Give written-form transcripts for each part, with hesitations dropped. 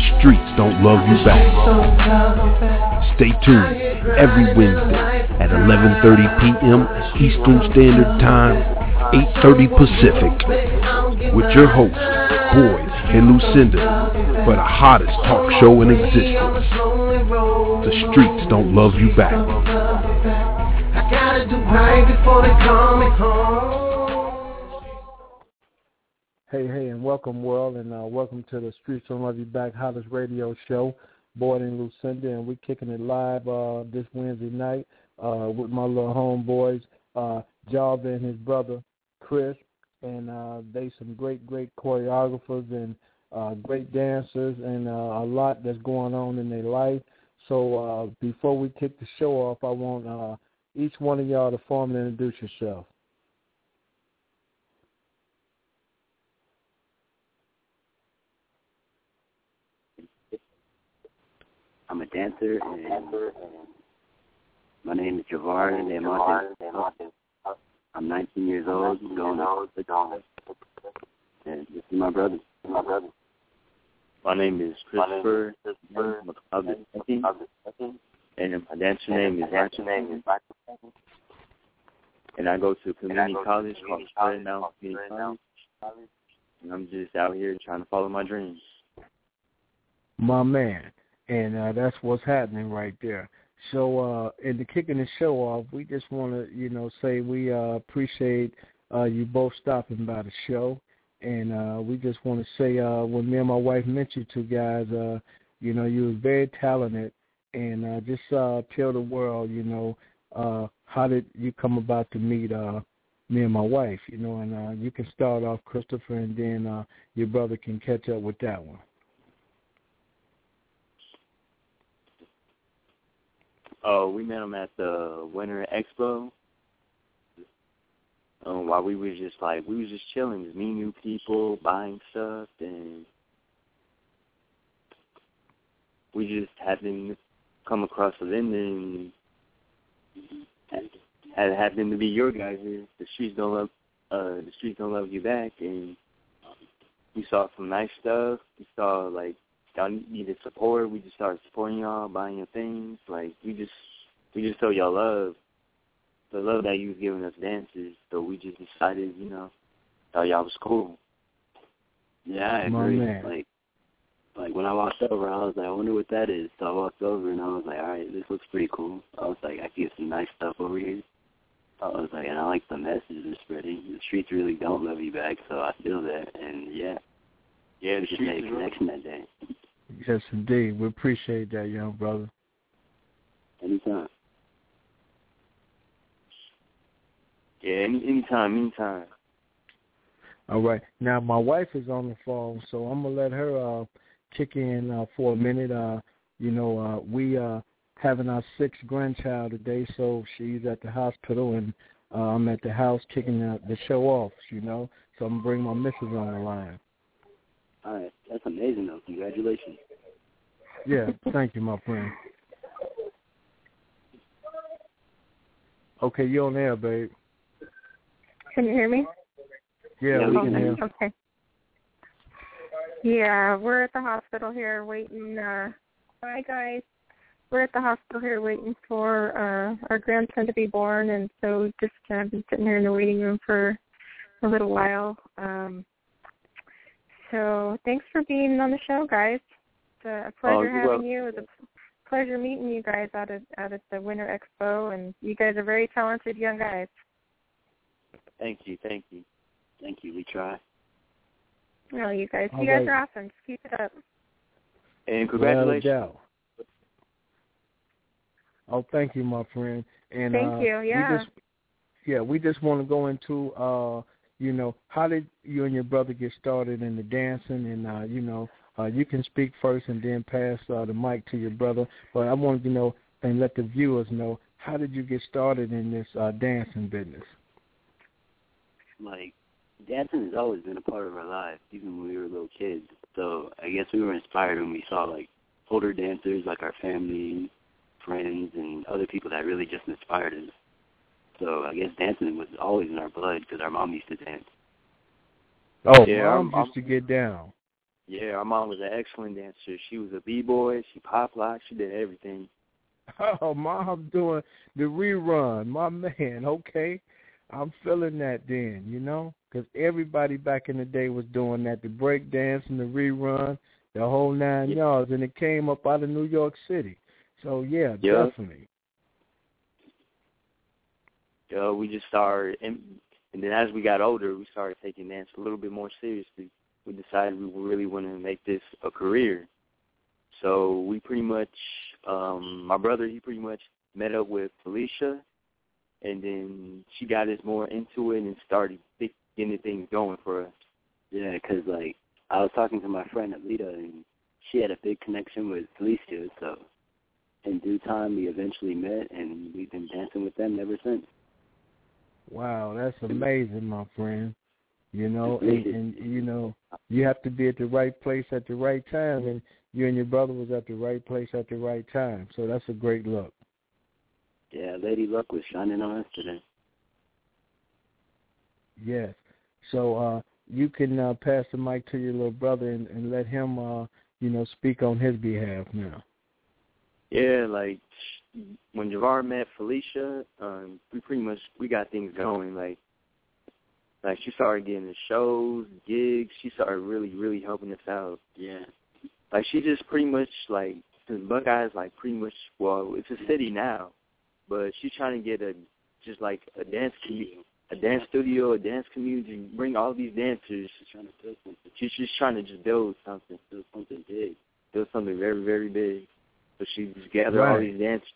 streets don't love you back. Stay tuned every Wednesday at 11:30 p.m. Eastern Standard Time, 8:30 Pacific, with your hosts, Boyd and Lucinda, for the hottest talk show in existence. The streets don't love you back. I gotta do right before they call me home. Hey, and welcome, world, and welcome to the Streets Don't Love You Back hottest radio show, Boyd and Lucinda, and we're kicking it live this Wednesday night with my little homeboys, Java and his brother, Chris, and they some great choreographers and great dancers and a lot that's going on in their life. So before we kick the show off, I want each one of y'all to formally introduce yourself. I'm a dancer, and my name is Javar, and I'm 19 years old, going on, and this is my brother. My name is Christopher, and my dancer name is and I go to a community college called Spread Mountain Community College, and I'm just out here trying to follow my dreams. My man. And that's what's happening right there. So in the kicking the show off, we just want to, say we appreciate you both stopping by the show. And we just want to say when me and my wife met you two guys, you was very talented. And just tell the world, how did you come about to meet me and my wife, and you can start off, Christopher, and then your brother can catch up with that one. Oh, we met him at the Winter Expo. While we was just chilling, just meeting new people, buying stuff, and we just happened to come across a vendor, and had happened to be your guys. The streets don't love you back, and we saw some nice stuff. We saw y'all needed support. We just started supporting y'all, buying your things. We just showed y'all love, the love that you was giving us dancers. So we just decided, thought y'all was cool. Yeah, I agree. Like when I walked over, I was like, I wonder what that is. So I walked over and I was like, all right, this looks pretty cool. I was like, I can get some nice stuff over here. I was like, and I like the message it's spreading. The streets really don't love you back, so I feel that. And yeah, we just made a connection that day. Yes, indeed. We appreciate that, young brother. Anytime. Yeah, anytime. All right. Now, my wife is on the phone, so I'm going to let her kick in for a minute. We having our sixth grandchild today, so she's at the hospital, and I'm at the house kicking the show off, So I'm going to bring my missus on the line. All right. That's amazing, though. Congratulations. Yeah, thank you, my friend. Okay, you're on air, babe. Can you hear me? Yeah, we can hear. Okay. Yeah, we're at the hospital here waiting. Hi, guys. We're at the hospital here waiting for our grandson to be born, and so just been sitting here in the waiting room for a little while. So thanks for being on the show, guys. It's a pleasure having you. It was a pleasure meeting you guys out at the Winter Expo, and you guys are very talented young guys. Thank you. We try. Oh, you guys are awesome. Just keep it up. And congratulations. Oh, thank you, my friend. And thank you. Yeah. We just want to go into, how did you and your brother get started in the dancing? And you can speak first and then pass the mic to your brother. But I wanted to know and let the viewers know, how did you get started in this dancing business? Dancing has always been a part of our lives, even when we were little kids. So I guess we were inspired when we saw older dancers, our family, friends, and other people that really just inspired us. So I guess dancing was always in our blood because our mom used to dance. Oh, yeah, Mom used to get down. Yeah, our mom was an excellent dancer. She was a b-boy. She pop-locked. She did everything. Oh, Mom's doing the rerun. My man, okay. I'm feeling that then, you know, because everybody back in the day was doing that, the break dance and the rerun, the whole 9 yards, and it came up out of New York City. So, yeah, definitely. We just started, and then as we got older, we started taking dance a little bit more seriously. We decided we really wanted to make this a career. So we pretty much, my brother, he pretty much met up with Felicia, and then she got us more into it and started getting things going for us. Yeah, because, like, I was talking to my friend Alita, and she had a big connection with Felicia, so in due time we eventually met, and we've been dancing with them ever since. Wow, that's amazing, my friend. You know, and you know, you have to be at the right place at the right time, and you and your brother was at the right place at the right time, so that's a great look. Yeah, Lady Luck was shining on us today. Yes. So you can pass the mic to your little brother and let him, you know, speak on his behalf now. Yeah, like when Javar met Felicia, we got things going. Like she started getting the shows, gigs. She started really helping us out. Yeah. Like she just pretty much like, cause Buckeyes like pretty much, well, it's a city now, but she's trying to get a dance studio, a dance community, bring all these dancers. She's trying to build something. She's just trying to just build something big. Build something very, very big. So she just gathered all these dancers.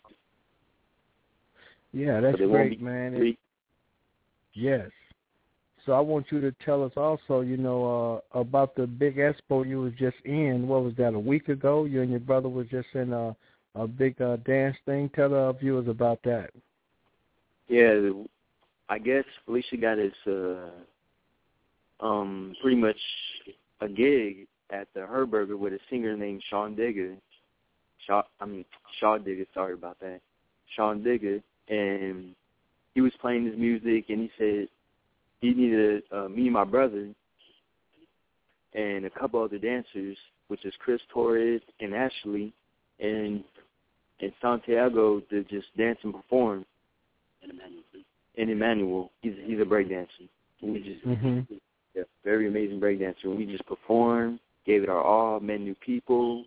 Yeah, that's great, man. Yes. So I want you to tell us also, you know, about the big expo you was just in. What was that, a week ago? You and your brother was just in a big dance thing. Tell the viewers about that. Yeah, I guess Felicia got his pretty much a gig at the Herberger with a singer named Sean Digger. Shaw Digger, sorry about that. Sean Digger, and he was playing his music, and he said he needed me and my brother and a couple other dancers, which is Chris Torres and Ashley, and Santiago to just dance and perform. And Emmanuel, he's a breakdancer. We just very amazing breakdancer. We just performed, gave it our all, met new people,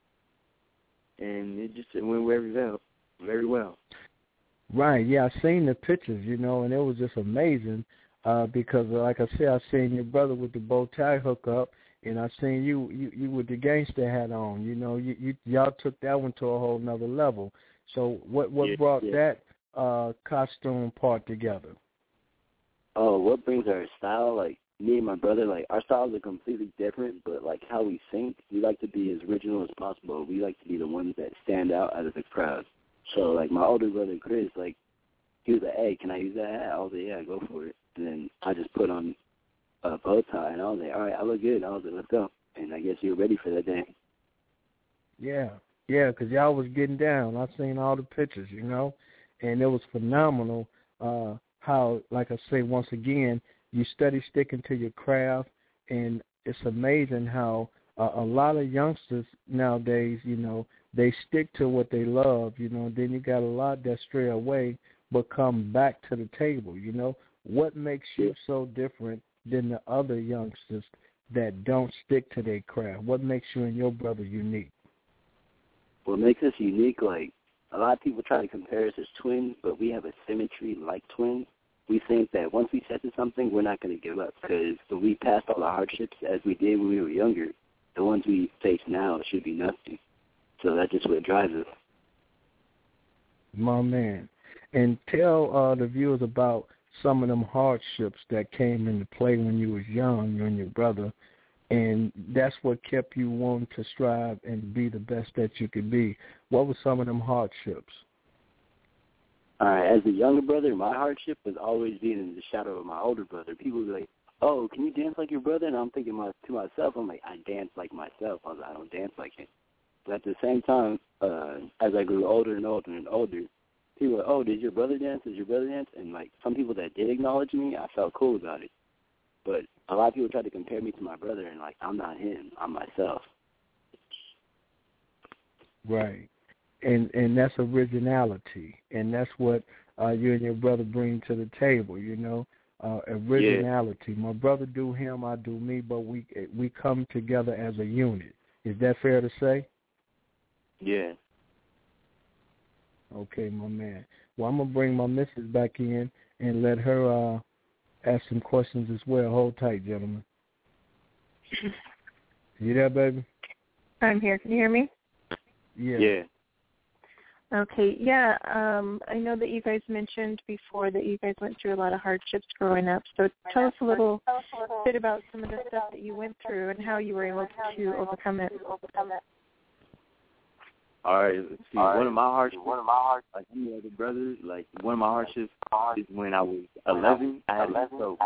and it went very well. Right, yeah, I seen the pictures, you know, and it was just amazing because, like I said, I seen your brother with the bow tie hookup, and I seen you with the gangster hat on. You know, y'all took that one to a whole nother level. So what brought that costume part together? Oh, what brings our style, like, me and my brother, like, our styles are completely different, but, like, how we think, we like to be as original as possible. We like to be the ones that stand out of the crowd. So, like, my older brother, Chris, like, he was like, hey, can I use that hat? I was like, yeah, go for it. And then I just put on a bow tie, and I was like, all right, I look good. And I was like, let's go. And I guess you're ready for that day. Yeah, because y'all was getting down. I seen all the pictures, you know, and it was phenomenal how, like I say, once again, you study sticking to your craft, and it's amazing how a lot of youngsters nowadays, you know, they stick to what they love, you know, then you got a lot that stray away but come back to the table, you know. What makes you so different than the other youngsters that don't stick to their craft? What makes you and your brother unique? What makes us unique, like, a lot of people try to compare us as twins, but we have a symmetry like twins. We think that once we set to something, we're not going to give up, because when we passed all the hardships as we did when we were younger, the ones we face now should be nothing. So that's just what drives us. My man. And tell the viewers about some of them hardships that came into play when you was young, you and your brother, and that's what kept you wanting to strive and be the best that you could be. What were some of them hardships? All right, as a younger brother, my hardship was always being in the shadow of my older brother. People would be like, oh, can you dance like your brother? And I'm thinking to myself, I'm like, I dance like myself. I was like, I don't dance like him. But at the same time, as I grew older and older and older, people were like, oh, did your brother dance? Did your brother dance? And, like, some people that did acknowledge me, I felt cool about it. But a lot of people try to compare me to my brother, and, like, I'm not him. I'm myself. Right. And that's originality. And that's what you and your brother bring to the table, you know, originality. Yeah. My brother do him, I do me, but we come together as a unit. Is that fair to say? Yeah. Okay, my man. Well, I'm going to bring my missus back in and let her ask some questions as well. Hold tight, gentlemen. You there, baby? I'm here. Can you hear me? Yeah. Yeah. Okay, yeah. I know that you guys mentioned before that you guys went through a lot of hardships growing up. So tell us a little bit about some of the stuff that you went through and how you were able to overcome it. All right. See, one of my hardships, like any other brothers, like one of my hardships is when I was 11, I had a stroke.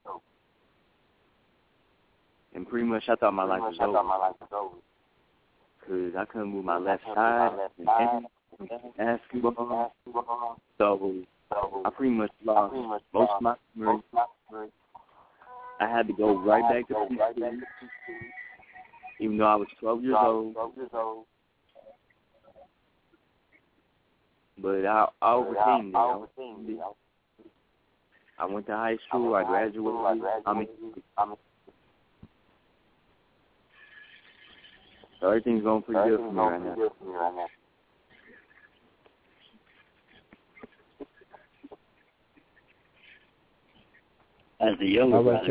And pretty much I thought my life was over. Because I couldn't move my left side and basketball. So I pretty much lost most of my memory. I had to go right back to preschool, even though I was 12 years old. But I overcame it. I went to high school. I graduated. So everything's going pretty good for me right now. As a younger brother,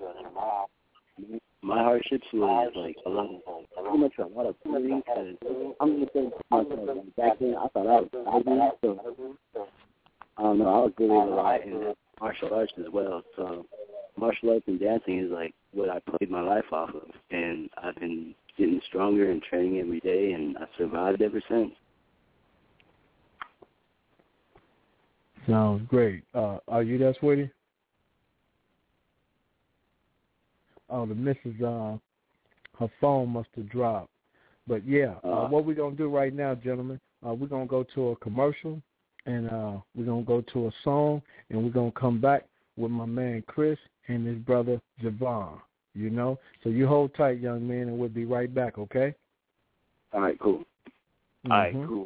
my hardships was like pretty much a lot of things. I'm going to say myself, back then I thought I was ugly, so I don't know, I was really a lot in martial arts as well. So martial arts and dancing is like what I played my life off of, and I've been getting stronger and training every day, and I survived ever since. Sounds great. Are you there, sweetie? Oh, the missus, her phone must have dropped. But, yeah, what we're going to do right now, gentlemen, we're going to go to a commercial, and we're going to go to a song, and we're going to come back with my man Chris and his brother Javon, you know? So you hold tight, young man, and we'll be right back, okay? All right, cool. Mm-hmm. All right, cool.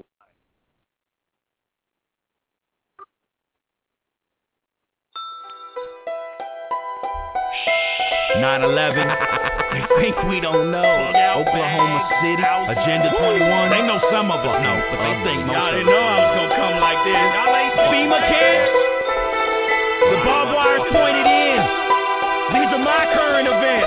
9/11, they think we don't know. Oklahoma City, Agenda 21. They know some of us know, but they think most of us. Y'all didn't know I was gonna come like this. Y'all ain't FEMA camps. The barbed wire's pointed in. These are my current events.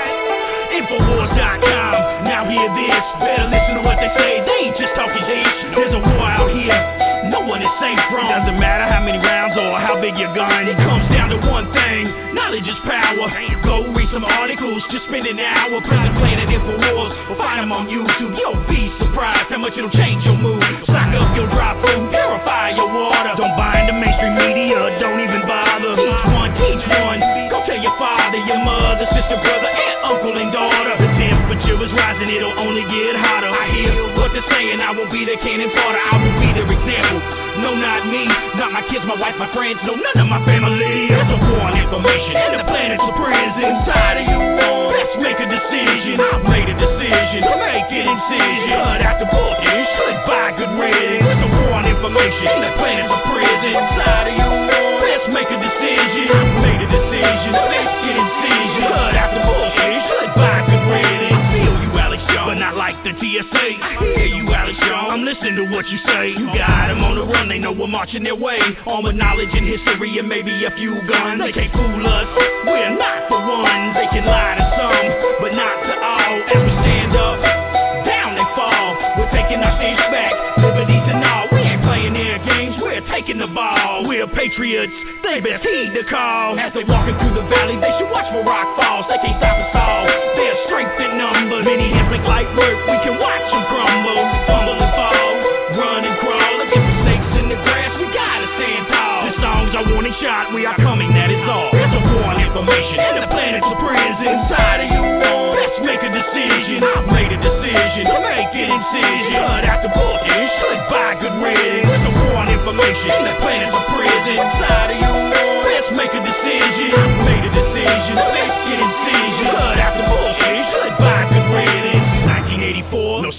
Infowars.com. Now hear this. Better listen to what they say. They ain't just talking ish. There's a war out here. No one is safe from. Doesn't matter how many rounds or how big your gun. It comes down to one thing. Knowledge is power. Go read some articles. Just spend an hour. Present Planet Infowars. Or find them on YouTube. You'll be surprised how much it'll change your mood. Stock up your dry food. Purify your water. Don't buy into mainstream media. Don't even bother. Teach one. Go tell your father, your mother, sister, brother, and uncle and daughter. The temperature is rising. It'll only get hotter. I hear what they're saying. I won't be their cannon fodder. I will be their example. No, not me, not my kids, my wife, my friends, no, none of my family. There's a war on information, and the planet's a prison. Inside of you, let's make a decision. I've made a decision, make an incision. Cut out the bullshit, should buy good riddance. There's a war on information, and the planet's a prison. Inside of you, let's make a decision. I've made a decision, make an incision. Cut out the bullshit, should buy good riddance. I feel you, Alex Young, but not like the TSA. I hear you, Alex Young, I'm listening to what you say. You got them on the run. They know we're marching their way. All the knowledge and history and maybe a few guns. They can't fool us, we're not the ones. They can lie to some, but not to all. As we stand up, down they fall. We're taking our stage back, liberties and all. We ain't playing their games, we're taking the ball. We're patriots, they best heed the call. As they walking through the valley, they should watch for rock falls. They can't stop us all, their strength in numbers. Many hands make light work, we can watch them crumble. Fumble and fall, run and crawl. Warning shot, we are coming, that is all. There's a war on information, and the planet's a prison. Inside of you, let's make a decision. I've made a decision, make an incision. Cut out the bullshit, should buy good riddance. There's a war on information, and the planet's a prison. Inside of you, let's make a decision. I've made a decision.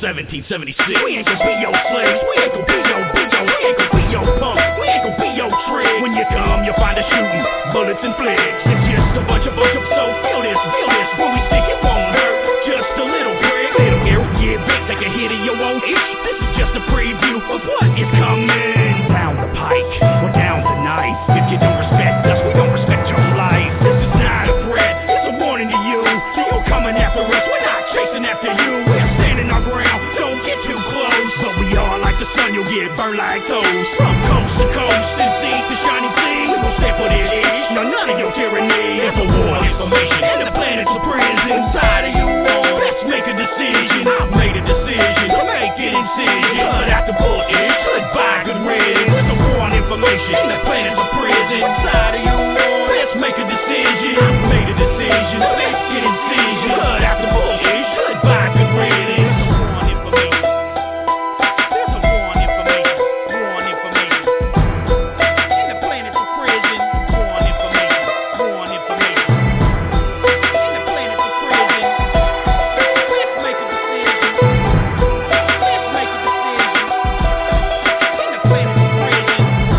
1776. We ain't gonna be your slaves, we ain't gonna be your bigos, we ain't gonna be your punks, we ain't gonna be your trick. When you come, you'll find us shooting bullets and flicks. It's just a bunch of so feel this. When we stick, it won't hurt, just a little prick. Little arrow, get big, take a hit of your own itch. This is just a preview of what is coming. Down the pike, we're down tonight. If you don't respect us, we don't respect your life. This is not a threat, it's a warning to you. So you coming after us, we're not chasing after you. We're standing our ground, don't get too close. But we are like the sun, you'll get burned like toast. From coast to coast, and sea to shining sea, we gon' stand for this age. No, none of your tyranny. It's a war on information, and the planet's a prison. Inside of you, let's make a decision. I've made a decision to make an incision. Cut out the bullshit, goodbye, good riddance. It's a war on information, and the planet's a prison. Inside of you, let's make a decision. I've made a decision to make an incision. Cut out the bullshit, goodbye, good riddance. It's a war on information. There's a war on information. War on information. And the planet's a prison. War on information. War on information. And the planet's a prison. Let's make a decision. Let's make a decision. And the planet's a prison.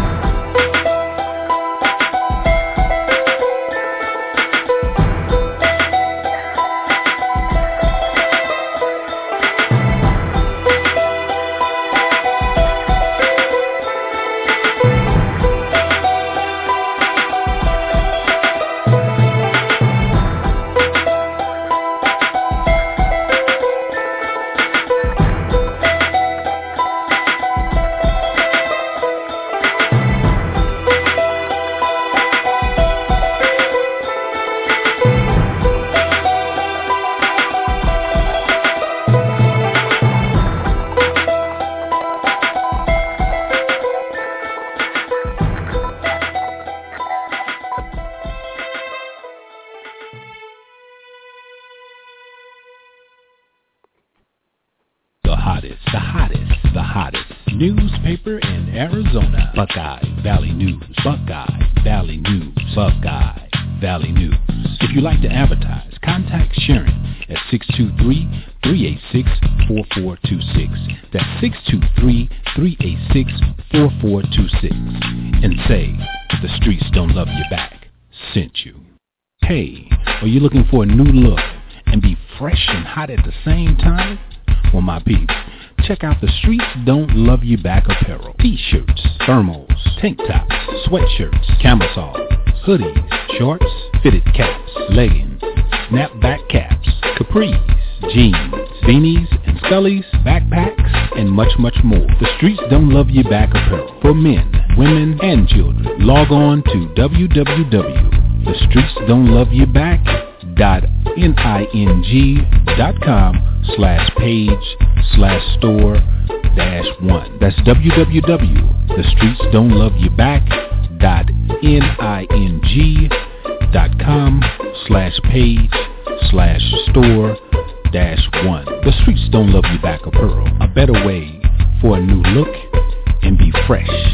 The hottest newspaper in Arizona. Buckeye Valley News. Buckeye Valley News. Buckeye Valley News. If you'd like to advertise, contact Sharon at 623-386-4426. That's 623-386-4426. And say, the streets don't love you back. Sent you. Hey, are you looking for a new look and be fresh and hot at the same time? Well, my peeps, check out the Streets Don't Love You Back apparel. T-shirts, thermals, tank tops, sweatshirts, camisoles, hoodies, shorts, fitted caps, leggings, snapback caps, capris, jeans, beanies and scullies, backpacks, and much, much more. The Streets Don't Love You Back apparel for men, women, and children. Log on to www.thestreetsdon'tloveYouback.ning.com/page/store-1. That's www.thestreetsdon'tloveYouback.ning.com/page/store-1. The Streets Don't Love You Back apparel. A better way for a new look and be fresh.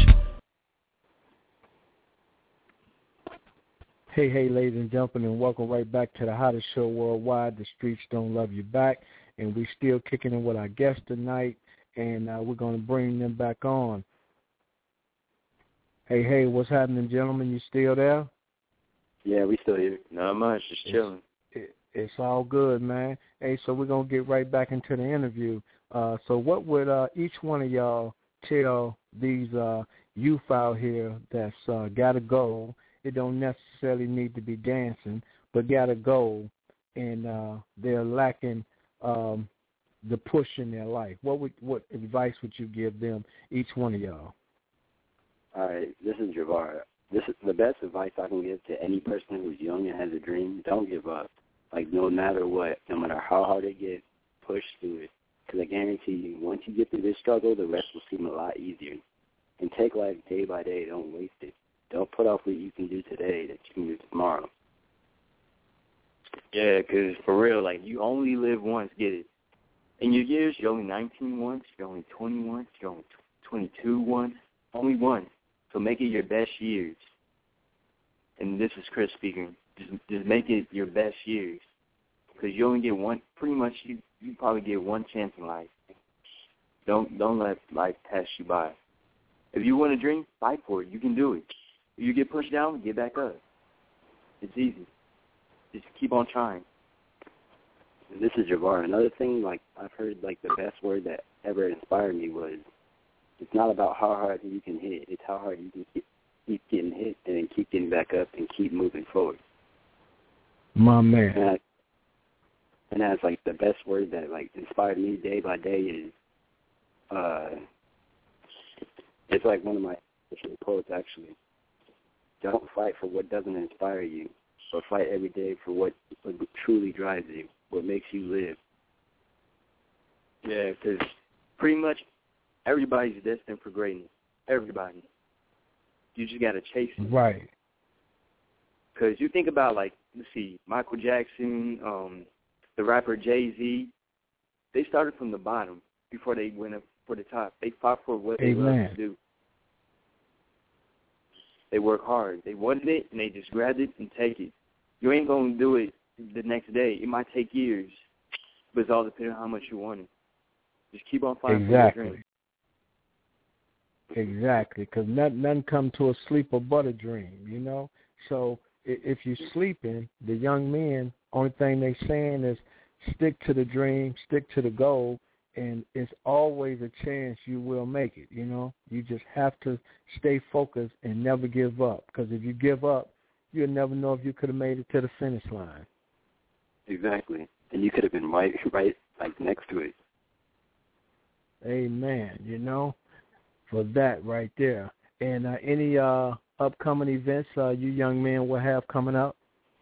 Hey, ladies and gentlemen, and welcome right back to the hottest show worldwide, The Streets Don't Love You Back. And we still kicking in with our guests tonight, and we're going to bring them back on. Hey, what's happening, gentlemen? You still there? Yeah, we still here. Not much, just chilling. It's all good, man. Hey, so we're going to get right back into the interview. So what would each one of y'all tell these youth out here that's got a goal? It don't necessarily need to be dancing, but got a goal, and they're lacking the push in their life. What advice would you give them, each one of y'all? All right, this is Javar. This is the best advice I can give to any person who's young and has a dream. Don't give up. Like, no matter what, no matter how hard it gets, push through it. Because I guarantee you, once you get through this struggle, the rest will seem a lot easier. And take life day by day. Don't waste it. Don't put off what you can do today that you can do tomorrow. Yeah, because for real, like, you only live once, get it. In your years, you're only 19 once, you're only 20 once, you're only 22 once, only once. So make it your best years. And this is Chris speaking. Just make it your best years. Because you only get one, pretty much you probably get one chance in life. Don't let life pass you by. If you want a dream, fight for it. You can do it. If you get pushed down, get back up. It's easy. Just keep on trying. This is Javar. Another thing, like, I've heard, like, the best word that ever inspired me was, it's not about how hard you can hit. It's how hard you can keep getting hit and then keep getting back up and keep moving forward. My man. And that's, like, the best word that, like, inspired me day by day is, it's like one of my quotes, actually. Don't fight for what doesn't inspire you, but fight every day for what truly drives you, what makes you live. Yeah, because pretty much everybody's destined for greatness. Everybody. You just got to chase it. Right. Because you think about, like, let's see, Michael Jackson, the rapper Jay-Z, they started from the bottom before they went up for the top. They fought for what they love to do. They work hard. They wanted it, and they just grabbed it and take it. You ain't going to do it the next day. It might take years, but it's all depending on how much you want it. Just keep on fighting for your dream. Exactly, because nothing come to a sleeper but a dream, you know? So if you're sleeping, the young men, only thing they saying is stick to the dream, stick to the goal, and it's always a chance you will make it, you know? You just have to stay focused and never give up, because if you give up, you'll never know if you could have made it to the finish line. Exactly. And you could have been right like, next to it. Amen, you know, for that right there. And any upcoming events you young men will have coming up?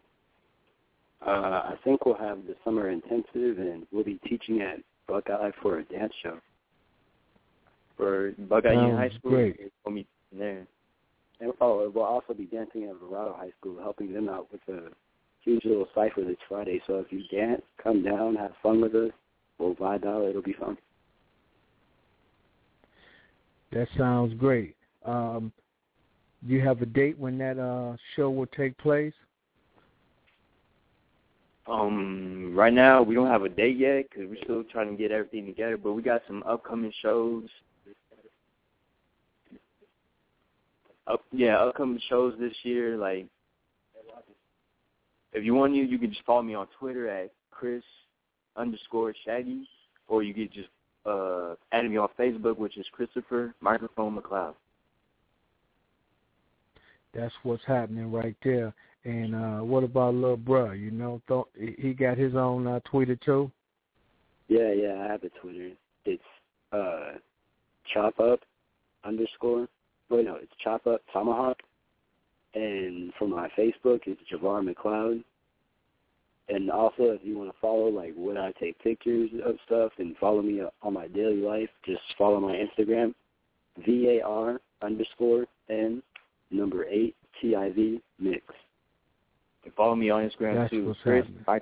I think we'll have the summer intensive, and we'll be teaching at Buckeye for a dance show. For Buckeye Union High School, great. We'll meet there. And, we'll also be dancing at Verrado High School, helping them out with a huge little cypher this Friday. So if you dance, come down, have fun with us. We'll vibe out. It'll be fun. That sounds great. Do you have a date when that show will take place? Right now we don't have a date yet because we're still trying to get everything together. But we got some upcoming shows. Upcoming shows this year. Like, if you want you can just follow me on Twitter at Chris_Shaggy, or you could just add me on Facebook, which is Christopher Microphone McLeod. That's what's happening right there. And what about little bruh? You know, he got his own Twitter too? Yeah, I have a Twitter. It's ChopUp_. Wait, no, it's ChopUp Tomahawk. And for my Facebook, it's Javar McLeod. And also, if you want to follow, like, when I take pictures of stuff and follow me on my daily life, just follow my Instagram, VAR_N8TIV mix. And follow me on Instagram, That's too. What's Chris, happening.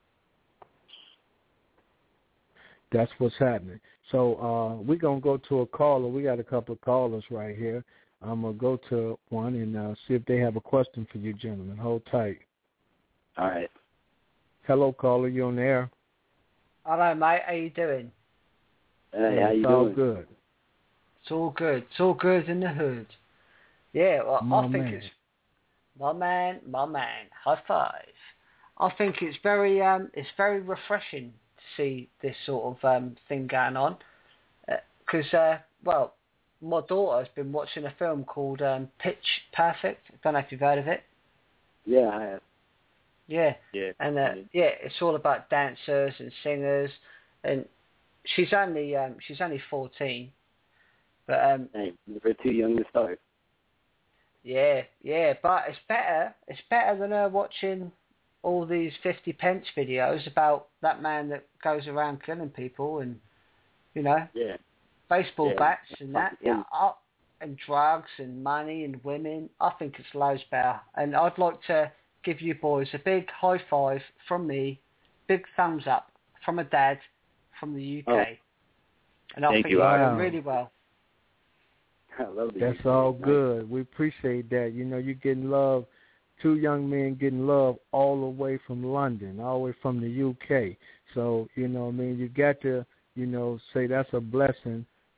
That's what's happening. So we're going to go to a caller. We got a couple of callers right here. I'm going to go to one and see if they have a question for you, gentlemen. Hold tight. All right. Hello, caller. You on the air? Hello, mate. How you doing? Hey, how you doing? All good. It's all good. It's all good in the hood. Yeah, well, I think it's my man. High five. I think it's very refreshing to see this sort of thing going on, because my daughter's been watching a film called Pitch Perfect. I don't know if you've heard of it. Yeah, I have. Yeah. Yeah. And it's all about dancers and singers, and she's only 14, but hey, we're too young to start. Yeah, but it's better than her watching all these 50 pence videos about that man that goes around killing people and, you know, baseball bats and that, and drugs and money and women. I think it's loads better. And I'd like to give you boys a big high five from me, big thumbs up from a dad from the UK. Oh. And I think you're doing really well. I love That's all good. We appreciate that. You know, you're getting love. Two young men getting love all the way from London, all the way from the UK. So, you know what I mean, you got to, you know, say that's a blessing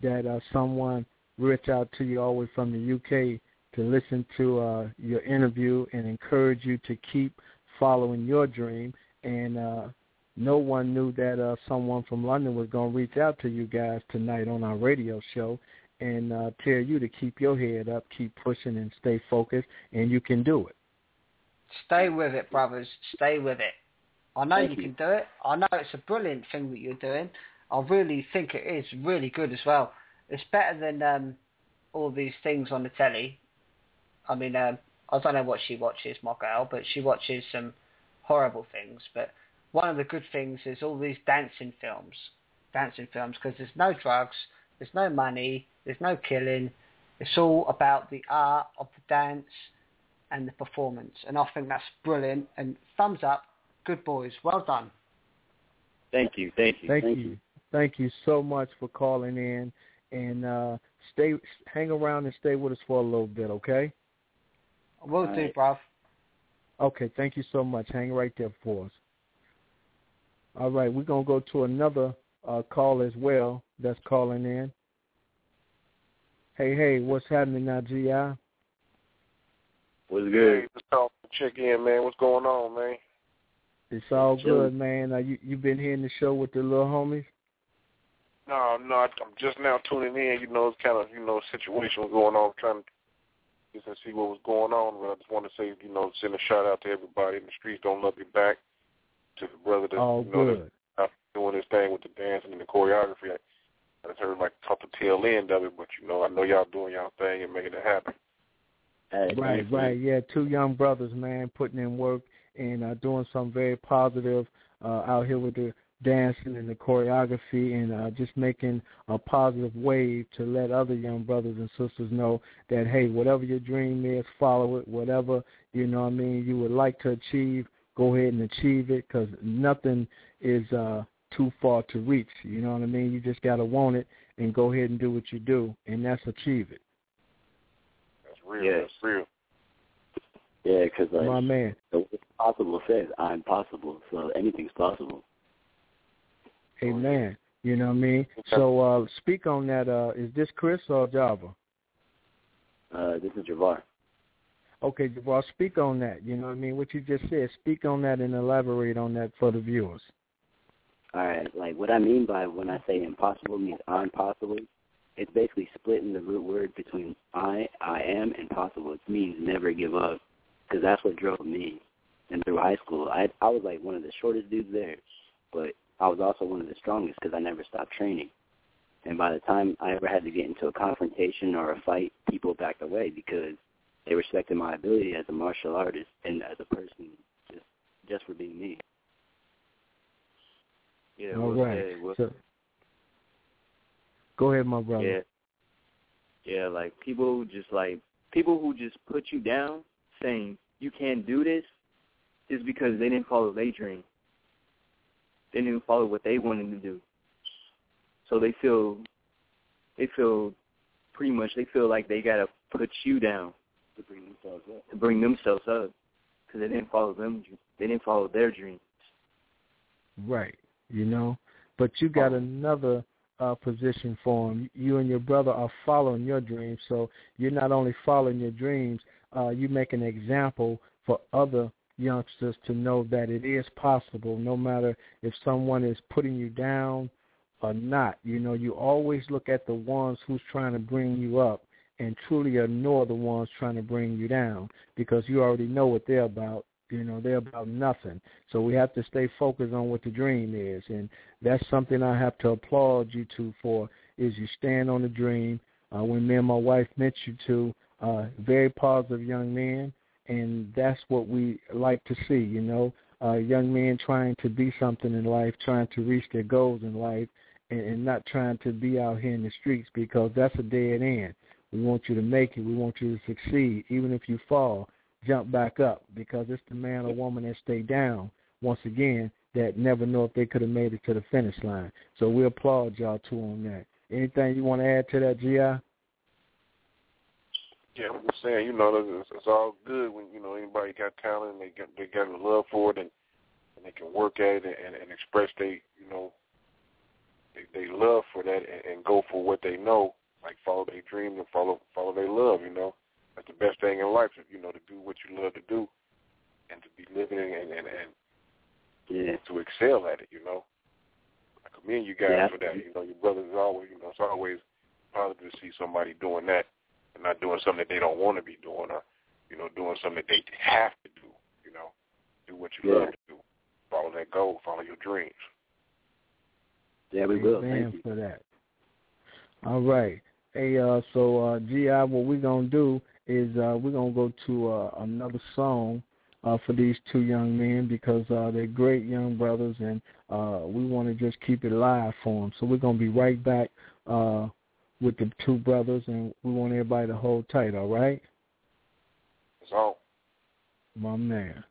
that someone reached out to you all the way from the UK to listen to your interview and encourage you to keep following your dream. And no one knew that someone from London was going to reach out to you guys tonight on our radio show and tell you to keep your head up, keep pushing, and stay focused, and you can do it. Stay with it, brothers. Stay with it. I know you can do it. I know it's a brilliant thing that you're doing. I really think it is really good as well. It's better than all these things on the telly. I mean, I don't know what she watches, my girl, but she watches some horrible things. But one of the good things is all these dancing films, because there's no drugs, there's no money, there's no killing. It's all about the art of the dance and the performance. And I think that's brilliant. And thumbs up. Good boys. Well done. Thank you. Thank you so much for calling in. And hang around and stay with us for a little bit, okay? Will do, bruv. Okay, thank you so much. Hang right there for us. All right, we're going to go to another call as well that's calling in. Hey, what's happening now, G.I.? What's good? Hey, just calling to check in, man. What's going on, man? It's all good, man. You been hearing the show with the little homies? No, I'm just now tuning in. You know, it's kind of, situation going on, trying to just see what was going on. But I just want to say, send a shout out to everybody in the streets. Don't love you back. To the brother that's that's doing his thing with the dancing and the choreography. I just heard caught the tail end of it, but I know y'all doing y'all thing and making it happen. Right. Yeah, two young brothers, man, putting in work and doing something very positive out here with the dancing and the choreography and just making a positive wave to let other young brothers and sisters know that, hey, whatever your dream is, follow it. Whatever, you would like to achieve, go ahead and achieve it, because nothing is too far to reach. You know what I mean? You just got to want it and go ahead and do what you do, and that's achieve it. That's real. Yeah. That's real. Yeah, because my man, the possible says I'm possible, so anything's possible. Amen. You know what I mean? So speak on that. Is this Chris or Java? This is Javar. Okay, Javar, speak on that. You know what I mean? What you just said. Speak on that and elaborate on that for the viewers. All right. What I mean by when I say impossible means I'm possible, it's basically splitting the root word between I am, and possible. It means never give up, because that's what drove me. And through high school, I was one of the shortest dudes there, but I was also one of the strongest because I never stopped training. And by the time I ever had to get into a confrontation or a fight, people backed away because they respected my ability as a martial artist and as a person, just for being me. Yeah. All right. So, go ahead, my brother. Yeah. People who just put you down, saying you can't do this, is because they didn't follow their dream. They didn't follow what they wanted to do. So they feel like they gotta put you down to bring themselves up, because they didn't follow them. They didn't follow their dreams. Right. But you got another position for them. You and your brother are following your dreams. So you're not only following your dreams, you make an example for other youngsters to know that it is possible, no matter if someone is putting you down or not. You always look at the ones who's trying to bring you up and truly ignore the ones trying to bring you down, because you already know what they're about. They're about nothing. So we have to stay focused on what the dream is, and that's something I have to applaud you for, is you stand on the dream. When me and my wife met you two, very positive young men, and that's what we like to see, young men trying to be something in life, trying to reach their goals in life, and not trying to be out here in the streets, because that's a dead end. We want you to make it. We want you to succeed. Even if you fall, jump back up, because it's the man or woman that stay down, once again, that never know if they could have made it to the finish line. So we applaud y'all, too, on that. Anything you want to add to that, G.I.? Yeah, I'm just saying, it's all good when, anybody got talent and they got a love for it and they can work at it and express they love for that and go for what they know, like follow their dreams and follow their love, you know. That's the best thing in life, you know, to do what you love to do and to be living and to excel at it, you know. I commend you guys for that. You know, your brothers always, you know, it's always positive to see somebody doing that and not doing something that they don't want to be doing or, you know, doing something that they have to do, you know. Do what you love to do. Follow that goal. Follow your dreams. Yeah, we will. Thank Thank you for that. All right. Hey, so G.I., what we're going to do is we're going to go to another song for these two young men because they're great young brothers, and we want to just keep it live for them. So we're going to be right back with the two brothers, and we want everybody to hold tight, all right? That's all. My man.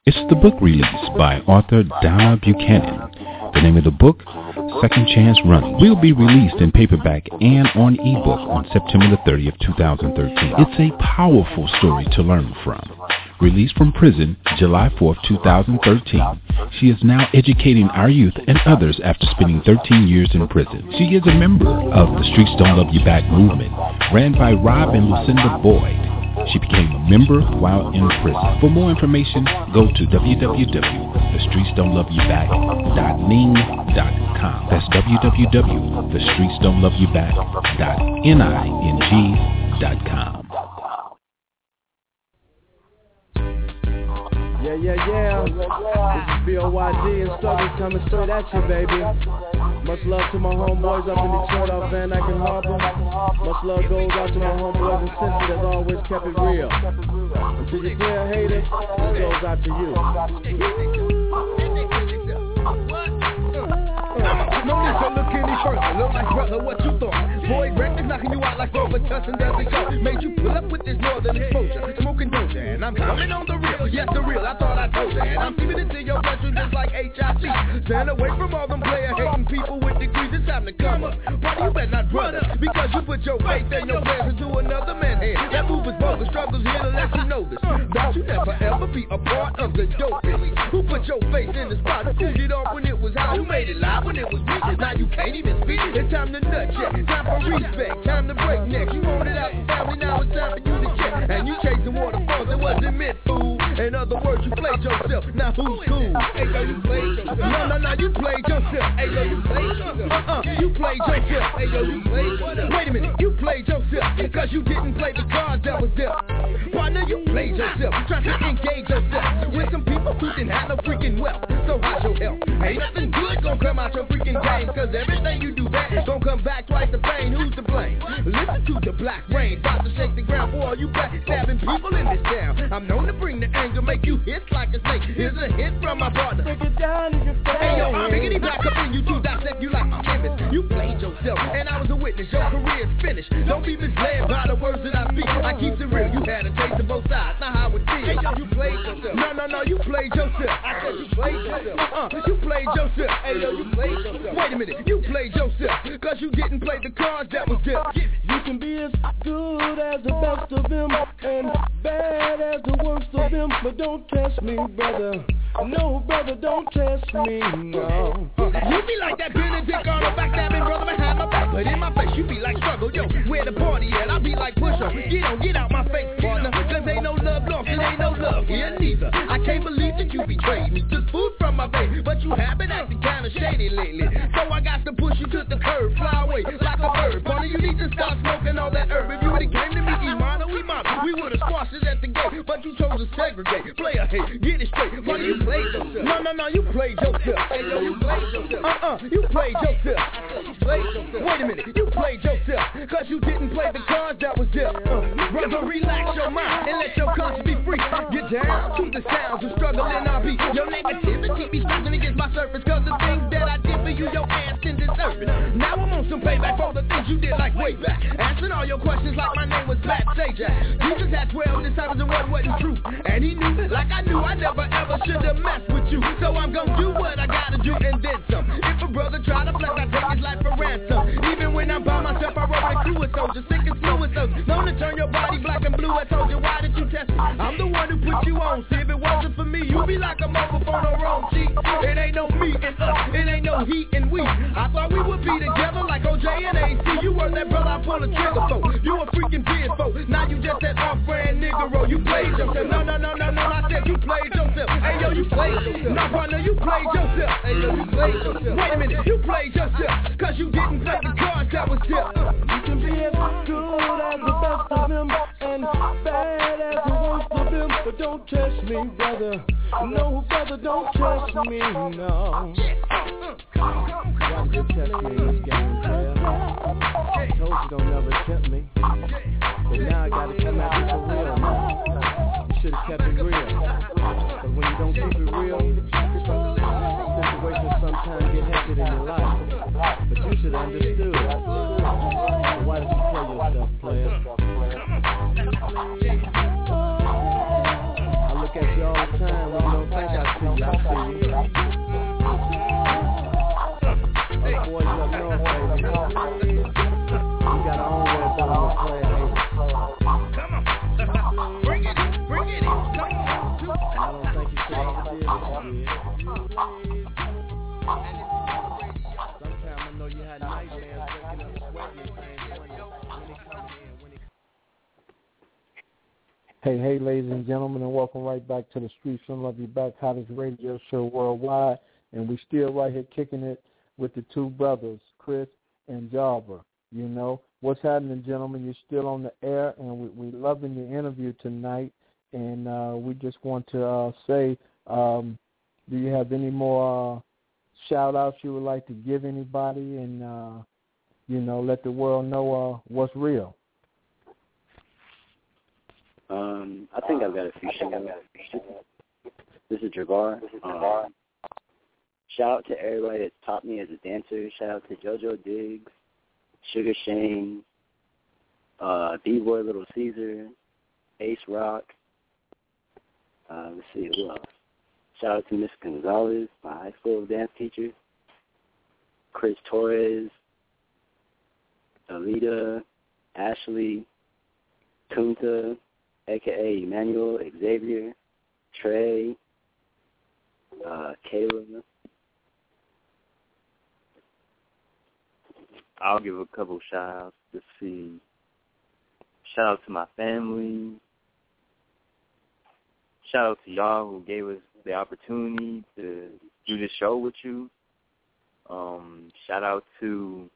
It's the book release by author Donna Buchanan. The name of the book, Second Chance Running, will be released in paperback and on ebook on September the 30th, 2013. It's a powerful story to learn from. Released from prison July 4th, 2013, she is now educating our youth and others after spending 13 years in prison. She is a member of the Streets Don't Love You Back movement, ran by Rob and Lucinda Boyd. She became a member while in prison. For more information, go to www.thestreetsdon'tloveyouback.ning.com. That's www.thestreetsdon'tloveyouback.ning.com. Yeah. This is BOYD and Struggles coming straight at you, baby. Much love to my homeboys up in Detroit off Van Dyke and Harbor. Much love goes out to my homeboys in Cincy that's always kept it real. Until you clear haters, it goes out to you. No need to look any further. Look like brother, what you thought? Boy, records knocking you out like Rover Tussin doesn't go. Made you pull up with this northern exposure, smoking doja, and I'm coming on the real. Yes, the real. I thought I told you, and I'm keeping it to your bloodstream just like HIV. Stand away from all them player hating people with degrees. It's time to come up. Brother, you better not run up because you put your faith and your plans into another man's hand. That move is bogus. Struggles here to let you know this. Don't you never ever be a part of the dope business. Who put your face in the spot? Who pulled it off when it was hot? Who made it live when it was weak? Now you can't even speak. It's time to nut check. Time for respect. Time to break neck. You want it out the family. Now it's time for you to check. And you chasing waterfalls. It wasn't meant, fool. In other words, you played yourself. Now who's cool? Hey, yo, you played yourself. No, you played yourself. Hey, yo, you played yourself. You played yourself. Hey, yo, you played yourself. Wait a minute, you played yourself. Because you didn't play the cards that was dealt. Partner, you played yourself. Trying to engage yourself with some people who didn't have no freaking wealth. So how's your health? Ain't nothing good gonna come out your freaking game. Cause everything you do bad gonna come back twice the pain. Who's to blame? Listen to the black rain. About to shake the ground for all you backstabbing people in this town. I'm known to bring the anger, make you hiss like a snake. Here's a hit from my partner. Hey yo, I'm biggity back up in you to dissect you like a chemist. You played yourself, and I was a witness. Your career's finished. Don't be misled by the words that I speak. I keep it real. You had a taste of both sides. Now how it feels. Hey yo, you played yourself. No, you played yourself. I said you played yourself. You played yourself. Hey yo, you played yourself. Wait a minute, you played yourself. Cause you didn't play the cards that was dealt. You can be as good as the best of them and bad as the worst of them, but don't test me, brother. No, brother, don't test me, no. You be like that Benedict on the backstabbing brother behind my back, but in my face you be like Struggle. Yo, where the party at? I be like Pusha. Get out my face, partner. Cause ain't no love lost, it ain't no love here neither. I can't believe that you betrayed me. Just food from my baby, but you have been acting kinda shady lately. So I got to push you to the curb, fly away like a bird. Partner, you need to stop smoking all that herb. If you would've came to me, Imano, we would've squashed it at the gate. But you chose to segregate, play a hate, get it straight. Partner, you played yourself. No, you played yourself. Hey, yo, you played yourself. You played yourself. Wait a minute, you played yourself. Cause you didn't play the cards that was dealt. Brother, relax your mind and let your conscience be free. Get down to the sounds of Struggle in our beat. Your negativity be scratching against my surface. Cause the things that I did for you, your ass didn't deserve it. Now I'm on some payback for the things you did like way back. Answering all your questions like my name was Pat Sajak. Jesus had 12 disciples and one wasn't true. And he knew, like I knew, I never ever should have messed with you. So I'm gonna do what I gotta do and then some. If a brother try to flex, I take his life for ransom. Even when I'm by myself, I roll a crew of soldiers, sick and slow with those. Known to turn your body black and blue. I told you, why did you test me? I'm the one who put you on. See, if it wasn't for me, you'd be like a mobile phone or wrong cheek. It ain't no me and us, it ain't no he and we. I thought we would be together like OJ and AC. You were that brother I pull a trigger for. You a freaking biz for. Now you just that off-brand nigga. You played yourself. No, I said you played yourself. Hey yo, you played yourself. No, partner, you played yourself. Hey yo, you played yourself. Wait a minute, you played yourself. Cause you didn't play the cards that was dealt. You can be as good as the best of them and bad as the worst of them, but don't test me, brother. No, brother, don't test me, no. Why did you test me in this game, player? I told you don't never tempt me. But now I gotta come at you for real, man. You should've kept it real. But when you don't keep it real, situations sometimes get hectic in your life. But you should have understood. So why did you tell yourself, player? I look at you all the time when you don't think Hey, ladies and gentlemen, and welcome right back to the Streets Don't Love You Back, hottest radio show worldwide. And we still right here kicking it with the two brothers, Chris and Jarver. You know, what's happening, gentlemen? You're still on the air, and we're loving your interview tonight. And we just want to say, do you have any more shout-outs you would like to give anybody and, you know, let the world know what's real? I think I've got a few shout-outs. This is Javar. Shout out to everybody that's taught me as a dancer. Shout out to JoJo Diggs, Sugar Shane, B-Boy Little Caesar, Ace Rock. Let's see, who else? Shout out to Miss Gonzalez, my high school dance teacher. Chris Torres, Alita, Ashley, Kunta, a.k.a. Emmanuel, Xavier, Trey, Kayla. I'll give a couple shout-outs. Let's see. Shout out to my family. Shout out to y'all who gave us the opportunity to do this show with you. Shout out to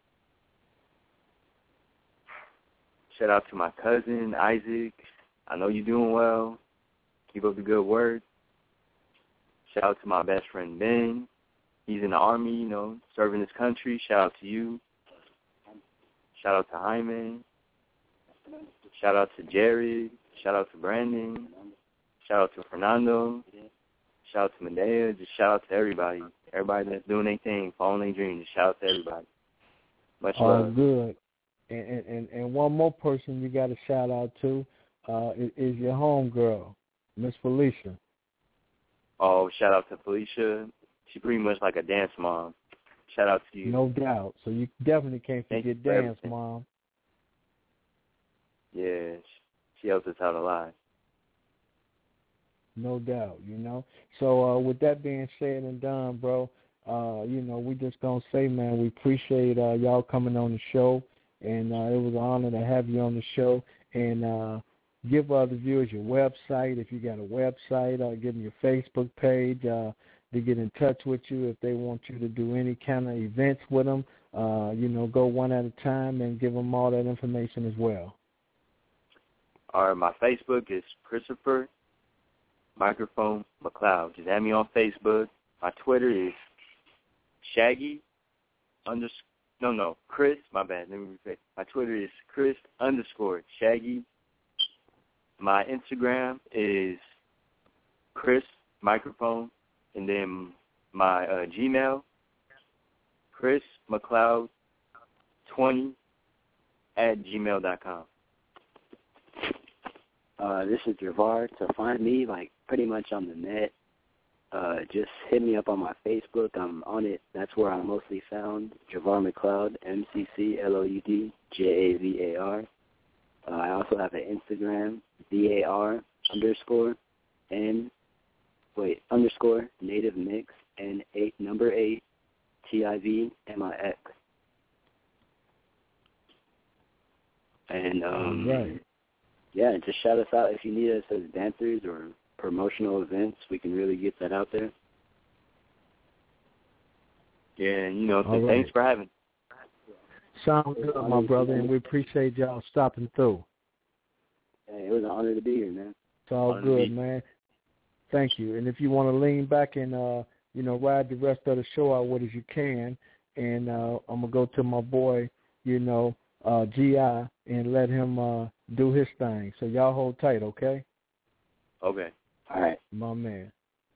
my cousin, Isaac. I know you're doing well. Keep up the good work. Shout out to my best friend, Ben. He's in the Army, you know, serving his country. Shout out to you. Shout out to Jaime. Shout out to Jared. Shout out to Brandon. Shout out to Fernando. Shout out to Medea. Just shout out to everybody. Everybody that's doing their thing, following their dreams. Just shout out to everybody. Much love. Good. And one more person you got to shout out to is your homegirl, Miss Felicia. Oh, shout out to Felicia. She's pretty much like a dance mom. Shout out to you. No doubt. So you definitely can't forget Dance Mom. Yeah, she helps us out a lot. No doubt, you know. So with that being said and done, bro, you know, we just going to say, man, we appreciate y'all coming on the show, and it was an honor to have you on the show. And give the viewers your website. If you got a website, give them your Facebook page to get in touch with you if they want you to do any kind of events with them. You know, go one at a time and give them all that information as well. All right, my Facebook is Christopher Microphone McLeod. Just add me on Facebook. My Twitter is Chris, my bad, let me repeat. My Twitter is Chris_Shaggy. My Instagram is Chris Microphone. And then my Gmail, chrismcleod20@gmail.com. This is Javar. To find me, like, pretty much on the net, just hit me up on my Facebook. I'm on it. That's where I'm mostly found. Javar McLeod, MCCLOUD, JAVAR. I also have an Instagram, _native mix and 8 TIVMIX. And right. Yeah, just shout us out if you need us as dancers or promotional events. We can really get that out there. Yeah, and, you know, thanks for having me. Sounds good, my brother, and we appreciate y'all stopping through. Hey, it was an honor to be here, man. It's all good, man. Thank you. And if you want to lean back and, you know, ride the rest of the show out with as you can, and I'm going to go to my boy, you know, G.I., and let him do his thing. So y'all hold tight, okay? Okay. All right. My man.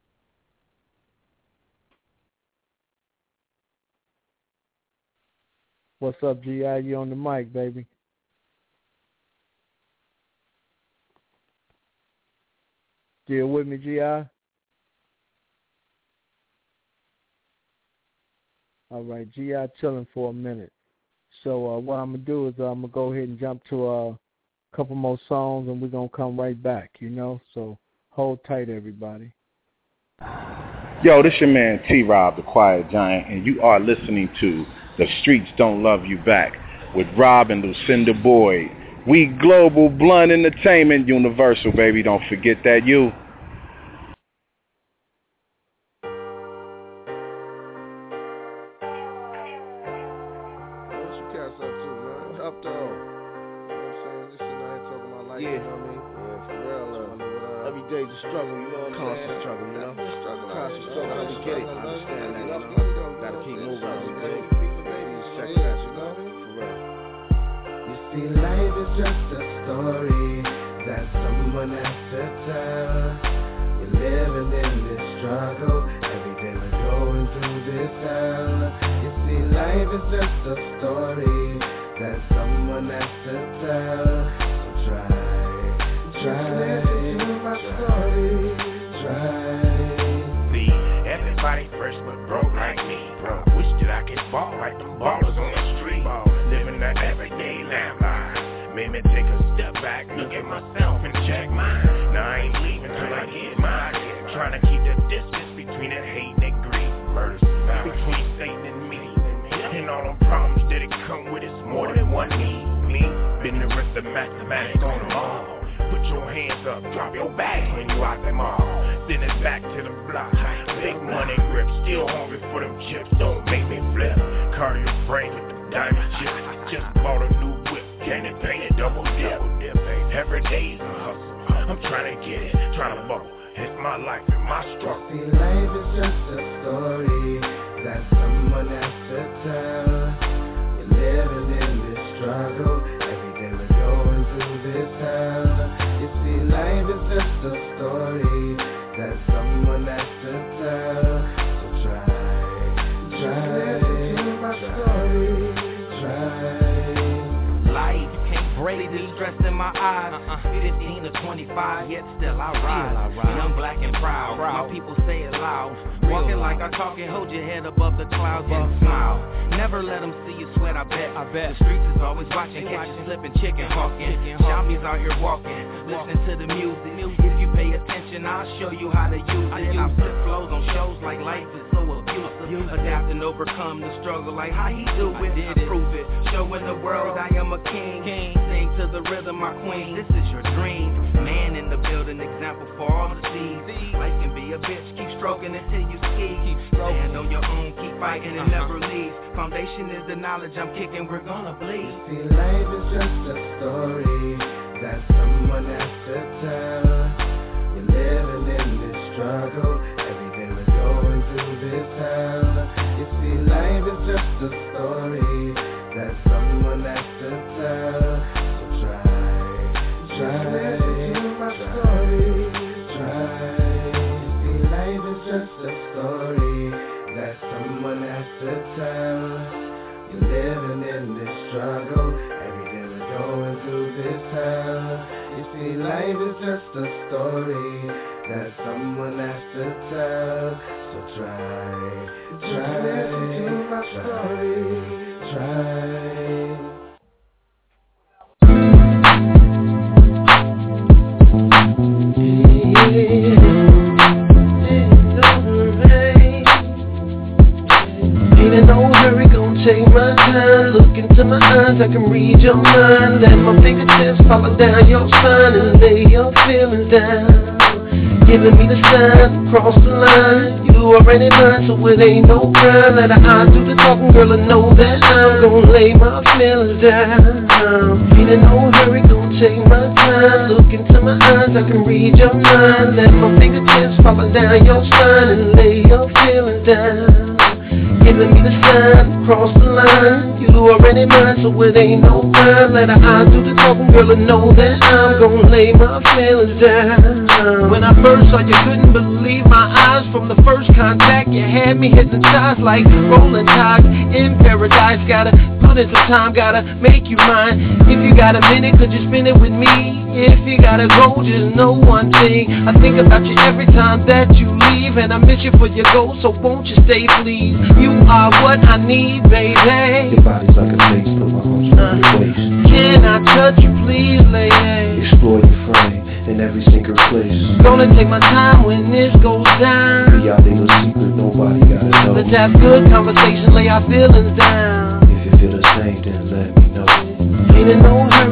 What's up, G.I.? You on the mic, baby. Still with me, G.I.? All right, G.I. chilling for a minute. So what I'm going to do is I'm going to go ahead and jump to a couple more songs, and we're going to come right back, you know? So hold tight, everybody. Yo, this your man T-Rob, the Quiet Giant, and you are listening to The Streets Don't Love You Back with Rob and Lucinda Boyd. We global blunt entertainment, universal, baby. Don't forget that you. What's your cats up to, man? Up though. You know what I'm saying? Just sitting out here talking about life, you know what I mean? Yeah, for real. Every day's a struggle, you know what I'm saying? Constant struggle, you know? Constant struggle, we get it. I understand that, you know? Gotta keep moving every day. Check that, you know? For real. You see, life is just a story that someone has to tell. We're living in this struggle. Every day we're going through this hell. You see, life is just a story that someone has to tell. So try to my story. See, everybody first was broke like me. Wish that I could ball like them ballers on the street. Living the everyday lamb. Made me take a step back, look at myself and check mine. Now I ain't leaving till I get mine. Trying to keep the distance between that hate and greed. Murder between Satan and me. And all them problems that it come with, it's more than one need. Me, been the rest of mathematics on them all. Put your hands up, drop your bags when you out them all. Send it back to the block. Big money grip, still hungry for them chips. Don't make me flip. Cardio frame with the diamond chips. Just bought a new whip, candy painted, double dip. Every day's a hustle. I'm trying to get it, trying to bubble. It's my life and my struggle. See, life is just a story that someone has to tell. We're living in this struggle. Every day we're going through this hell. You see, life is just a story that someone has to tell. So try my story. Life, you can't break the stress in my eyes. 15 to 25, yet still I rise. Young, black, and proud. My people say it loud. Walking like I talking, hold your head above the clouds and smile. Never let them see you sweat, I bet. The streets is always watching, catch you slipping, chicken hawking. Zombies out here walking, listening to the music. If you pay attention, I'll show you how to use it. I flip flows on shows like life is so abusive. Adapt and overcome the struggle like how he do it. I prove it, showing the world I am a king. Sing to the rhythm, my queen. This is your dream. Man in the building, example for all to see. Life can be a bitch, keep stroking until you ski. Stand on your own, keep fighting and never leave. Foundation is the knowledge I'm kicking, we're gonna bleed. See, life is just a story that someone has to tell. We're living in this struggle. Every day we're going through this hell. You see, life is just a story that someone has to tell. So try my story. See, life is just a story that someone has to tell. You're living in this struggle. Every day we're going through this hell. You see, life is just a story that someone has to tell. So try my story. Try. Ain't in no hurry, gon' take my time. Look into my eyes, I can read your mind. Let my fingertips follow down your spine and lay your feelings down. Giving me the sign, cross the line. You already mine, so it ain't no crime. Let I do the talking, girl, I know that I'm gon' lay my feelings down. Ain't in no hurry, gon' take my time. Look into my eyes, I can read your mind. Let my fingertips follow down your spine and lay your feelings down. Giving me the sign, cross the line. You already mine, so it ain't no crime. Let I do the talking, girl, I know that I'm gon' lay my feelings down. When I first saw you, couldn't believe my eyes. From the first contact, you had me hypnotized like rolling tides in paradise. Gotta put in some time, gotta make you mine. If you got a minute, could you spend it with me? If you gotta go, just know one thing. I think about you every time that you leave, and I miss you for your goals, so won't you stay, please? You are what I need, baby. Your body's like a taste, put my arms around your waist. Can I touch you, please, lady? Explore your frame in every single place. Gonna take my time when this goes down. Be out there, no secret, nobody gotta know. Let's have good conversation, lay our feelings down. If you feel the same, then let me know. Ain't in no hurry, gon'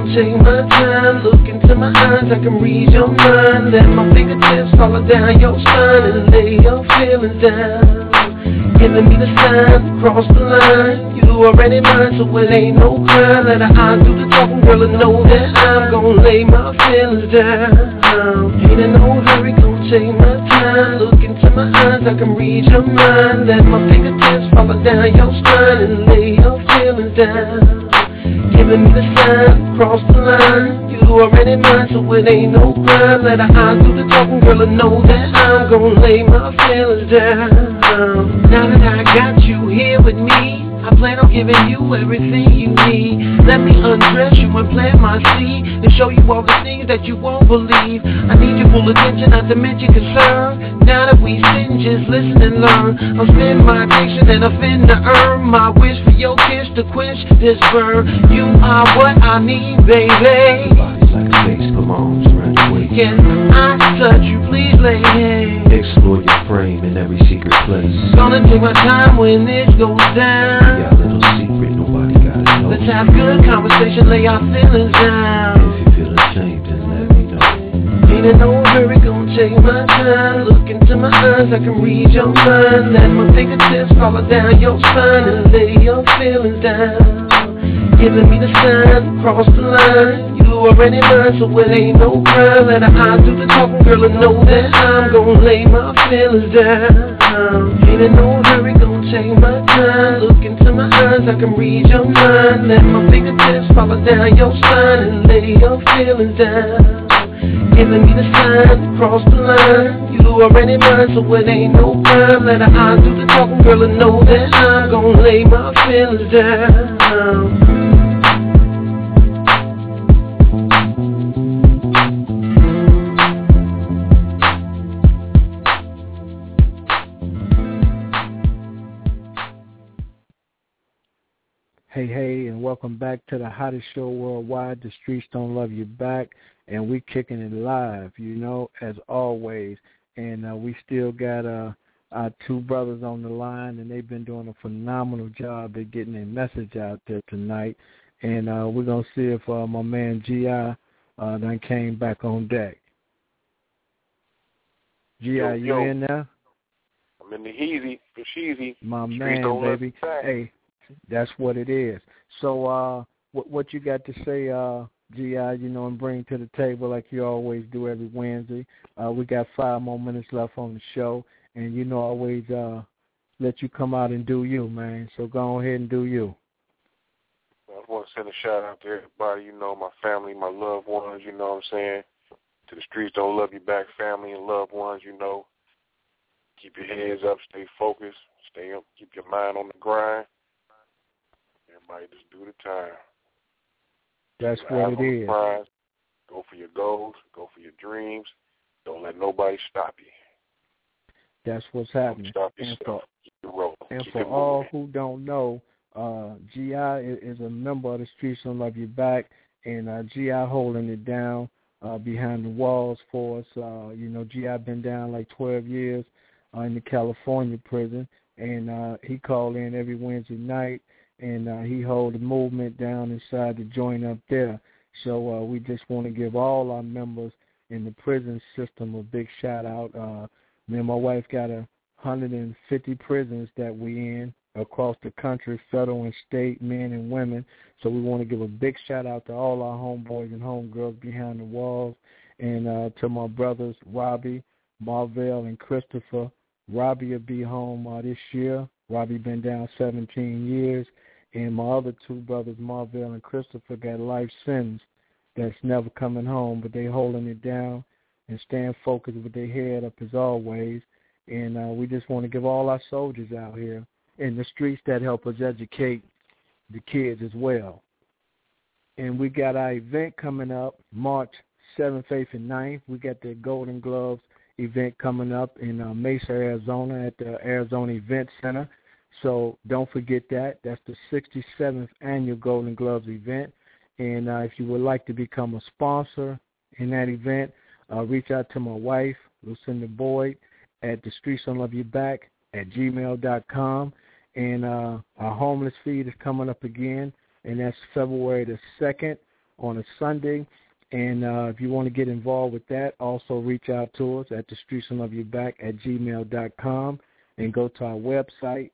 gon' take my time. Look into my eyes, I can read your mind. Let my fingertips follow down your spine and lay your feelings down. Giving me the sign, cross the line. You already mine, so it ain't no crime. Let her eyes do the talking, girl, and know that I'm gon' lay my feelings down. Ain't in no hurry, gon' take my time. Look into my eyes, I can read your mind. Let my fingertips follow down your spine and lay your feelings down. Giving me the sign, cross the line. You already mine, so it ain't no crime. Let her eyes do the talking, girl, and know that I'm gon' lay my feelings down. Now that I got you here with me, I plan on giving you everything you need. Let me undress you and plant my seed and show you all the things that you won't believe. I need your full attention, not to mention concern. Now that we sitting, just listen and learn. I'll spend my attention and I'm finna earn my wish for your kiss to quench this burn. You are what I need, baby. Body's like a face, put my arms around your waist. Can I touch you, please, lady? Explore your frame in every secret place. Gonna take my time when this goes down. We got a little secret, nobody gotta know. Let's have good conversation, lay our feelings down. If you feel ashamed, then let me know. Ain't in no hurry, gon' take my time. Look into my eyes, I can read your mind. Let my fingertips follow down your spine and lay your feelings down. Giving me the sign, cross the line. You already mine, so it ain't no crime. Let her eyes do the talking, girl, and know that I'm gon' lay my feelings down. Ain't in no hurry, gon' take my time. Look into my eyes, I can read your mind. Let my fingertips follow down your spine and lay your feelings down. Giving me the sign, cross the line. You already mine, so it ain't no crime. Let her eyes do the talking, girl, and know that I'm gon' lay my feelings down. Hey, and welcome back to the hottest show worldwide, The Streets Don't Love You Back, and we kicking it live, as always. And we still got our two brothers on the line, and they've been doing a phenomenal job at getting their message out there tonight. And we're going to see if my man G.I. done came back on deck. G.I., you in there? I'm in the heezy, the sheezy. My man, baby. Hey. That's what it is. So what you got to say, G.I., and bring to the table like you always do every Wednesday. We got 5 more minutes left on the show, and always let you come out and do you, man. So go ahead and do you. I want to send a shout out to everybody, my family, my loved ones, you know what I'm saying? To the Streets Don't Love You Back family and loved ones, Keep your heads up, stay focused, stay up, keep your mind on the grind. Everybody just do the time. That's what it is. Prize. Go for your goals. Go for your dreams. Don't let nobody stop you. That's what's happening. Stop yourself. Keep it rolling. And for all who don't know, G.I. is a member of the Streets Don't Love You Back, and G.I. holding it down behind the walls for us. G.I. been down like 12 years in the California prison, and he called in every Wednesday night. And he holds the movement down inside the joint up there. So we just want to give all our members in the prison system a big shout-out. Me and my wife got 150 prisons that we in across the country, federal and state, men and women. So we want to give a big shout-out to all our homeboys and homegirls behind the walls, and to my brothers, Robbie, Marvell, and Christopher. Robbie will be home this year. Robbie been down 17 years. And my other two brothers, Marvell and Christopher, got life sentence that's never coming home, but they holding it down and staying focused with their head up as always. And we just want to give all our soldiers out here in the streets that help us educate the kids as well. And we got our event coming up March 7th, 8th, and 9th. We got the Golden Gloves event coming up in Mesa, Arizona at the Arizona Event Center. So don't forget that. That's the 67th Annual Golden Gloves event. And if you would like to become a sponsor in that event, reach out to my wife, Lucinda Boyd, at the Streets Don't Love You Back at gmail.com. And our homeless feed is coming up again, and that's February the 2nd on a Sunday. And if you want to get involved with that, also reach out to us at thestreetsofloveyouback@gmail.com and go to our website,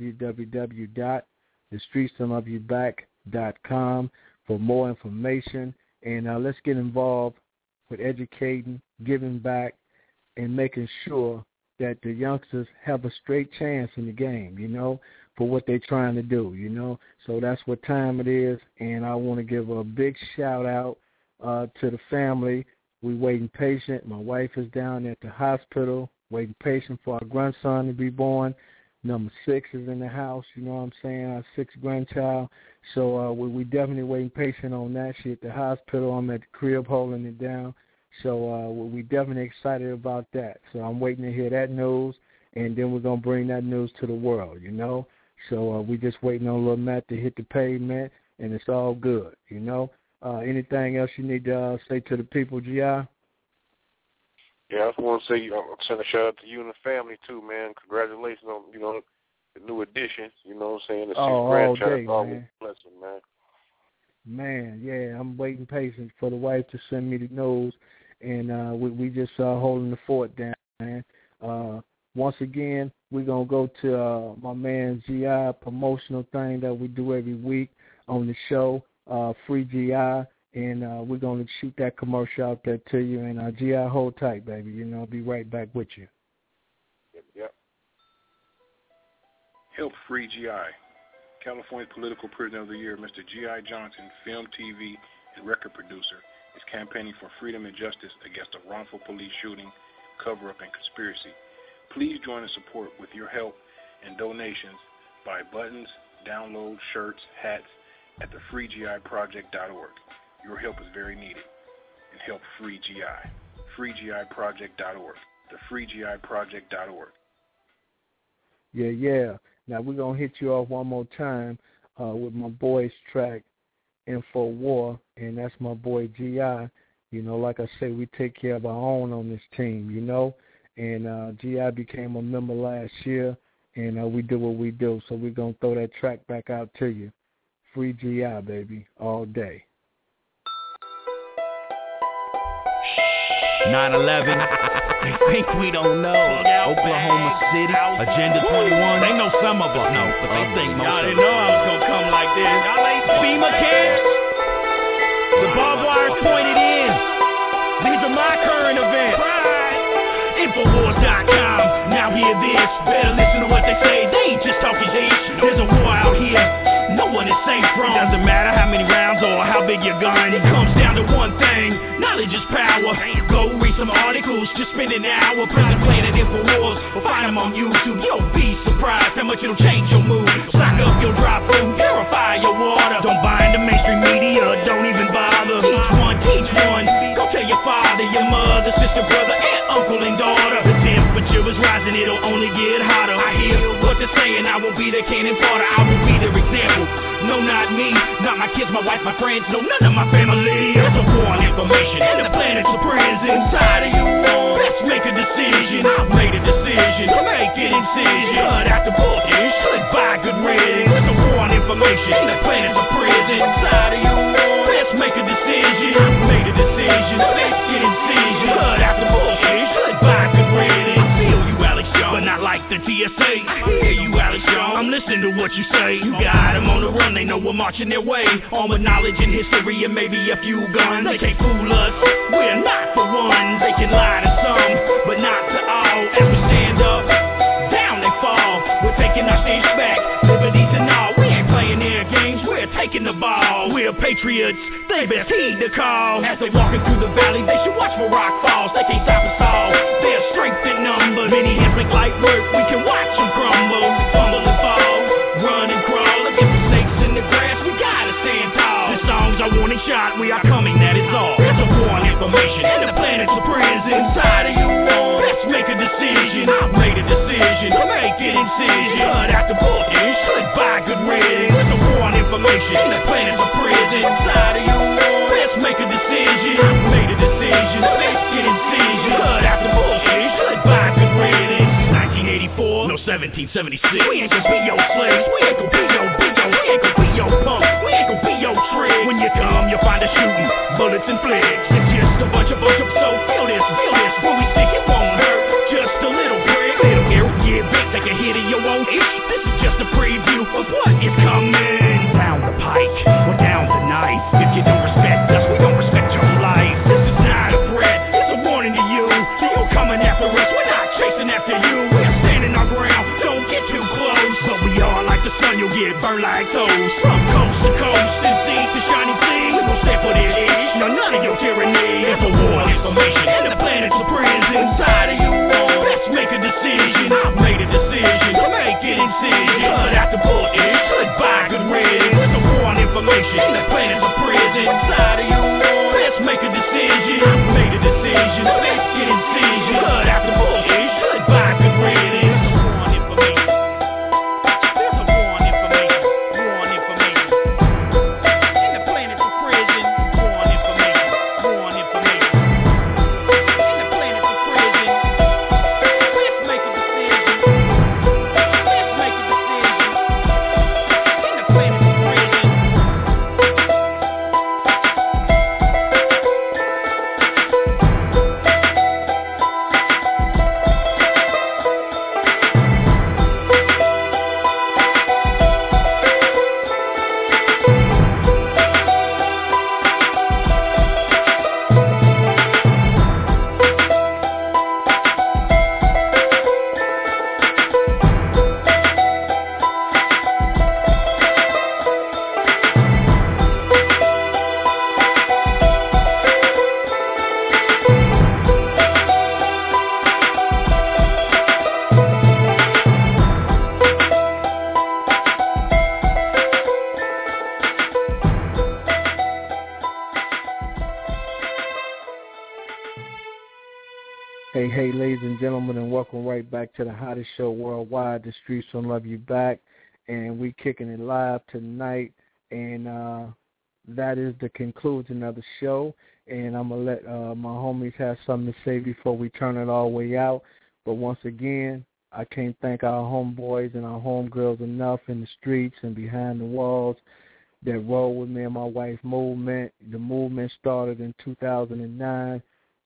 www.thestreetsofloveyouback.com for more information. And let's get involved with educating, giving back, and making sure that the youngsters have a straight chance in the game, for what they're trying to do, So that's what time it is, and I want to give a big shout-out to the family. We waiting patient. My wife is down at the hospital waiting patient for our grandson to be born. Number 6 is in the house, you know what I'm saying, our 6th grandchild. So we definitely waiting patient on that. She at the hospital. I'm at the crib holding it down. So we definitely excited about that. So I'm waiting to hear that news, and then we're going to bring that news to the world, So we just waiting on little Matt to hit the pavement, and it's all good, Anything else you need to say to the people, G.I.? Yeah, I just want to say, send a shout out to you and the family too, man. Congratulations on, the new addition. You know what I'm saying? The 6th grandchild is always a blessing, man. Man, yeah, I'm waiting patient for the wife to send me the news, and we just holding the fort down, man. Once again, we're going to go to my man G.I. promotional thing that we do every week on the show, Free G.I., and we're going to shoot that commercial out there to you. And G.I., hold tight, baby. I'll be right back with you. Yep. Help Free G.I. California Political Prisoner of the Year, Mr. G.I. Johnson, film, TV, and record producer, is campaigning for freedom and justice against a wrongful police shooting, cover-up, and conspiracy. Please join and support with your help and donations. Buy buttons, download shirts, hats at thefreegiproject.org. Your help is very needed. And help Free GI. freegiproject.org. thefreegiproject.org. Yeah. Now we're going to hit you off one more time with my boy's track, InfoWar, and that's my boy G.I. Like I say, we take care of our own on this team, and G.I. became a member last year, and we do what we do, so we're going to throw that track back out to you. Free G.I., baby, all day. 9/11, they think we don't know. Oklahoma City, Agenda 21, they know some of us know, but they think most of us. Y'all didn't know I was gonna come like this. Y'all ain't FEMA camps. The barbed wire's pointed in. These are my current events. Infowars.com, now hear this. Better listen to what they say. They ain't just talking shit. There's a war out here. No one is safe from. Doesn't matter how many rounds or how big your gun. It comes down to one thing. Knowledge is power. Go read some articles. Just spend an hour. Prison Planet Infowars. Or find them on YouTube. You'll be surprised how much it'll change your mood. Stock up your dry food. Purify your water. Don't buy into mainstream media. Don't even bother. Teach one. Go tell your father, your mother, sister, brother, and uncle and daughter. The temperature is rising. It'll only get hotter. I hear what they're saying. I will be their cannon fodder. I will be their example. No, not me, not my kids, my wife, my friends, no, none of my family. There's a war on information, and the planet's a prison. Inside of you, let's make a decision. I've made a decision to make an incision. Cut out the bullshit, should buy good riddance. There's a war on information, and the planet's a prison. Inside of you, let's make a decision. I've made a decision to make an incision. Cut out the bullshit, should buy good riddance. Feel you, Alex Young, but not like the TSA. I hear you, Alex Young, I'm listening to what you say. You got them on the run, they know we're marching their way. Armed with knowledge and history and maybe a few guns. They can't fool us, we're not the ones. They can lie to some, but not to all. As we stand up, down they fall. We're taking our stage back, liberties and all. We ain't playing their games, we're taking the ball. We're patriots, they best heed the call. As they walking through the valley, they should watch for rock falls. They can't stop us all, there's strength in numbers. Many hands make light work, we can watch them crumble. Fumble and fall, run and crawl. Against the snakes in the grass, we gotta stand tall. This song's our warning shot, we are coming, that is all. There's a war on information, and the planet's a prison. Inside of you, let's make a decision. I've made a decision to make an incision. Cut out the bullshit, should buy good riddance. There's a war on information, and the planet's a prison. Inside of you, let's make a decision. I've made a decision to make an incision. Cut out the bullshit, should buy good riddance. 1984, no 7 1776. We ain't gonna be your slaves, we ain't gonna be your bingo, we ain't gonna be your punk, we ain't gonna be your trick. When you come, you'll find us shooting bullets and flicks. It's just a bunch of so feel this, when we stick it won't hurt, just a little prick. Little arrow, yeah, bitch, take a hit of your own itch. This is just a preview of what is coming down the pike or down the knife. If you don't respect us, we don't respect your life. This is not a threat, it's a warning to you. So you coming after us, we're not chasing after you. We're standing our ground, don't get too close. But we are like the sun, you'll get burned like toast. From coast to coast, and sea to shining sea, we won't stand for this itch. No, none of your tyranny. It's a war on information, and the planet's a prison. Inside of you, let's make a decision. I've made a decision to make an incision. Cut out the bullshit, goodbye, good riddance. It's a war on information, and the planet's a prison. Inside of you, let's make a decision. I've made a decision to make an incision. Cut out the bullshit, goodbye, good riddance. It's a war on information. There's a war on information. War on information. And the planet's a prison. War on information. War on information. And the planet's a prison. Let's make a decision. Let's make a decision. And the planet's a prison. Hey, ladies and gentlemen, and welcome right back to the hottest show worldwide, The Streets Don't Love You Back, and we kicking it live tonight, and that is the conclusion of the show, and I'm going to let my homies have something to say before we turn it all the way out, but once again, I can't thank our homeboys and our homegirls enough in the streets and behind the walls that roll with me and my wife movement. The movement started in 2009.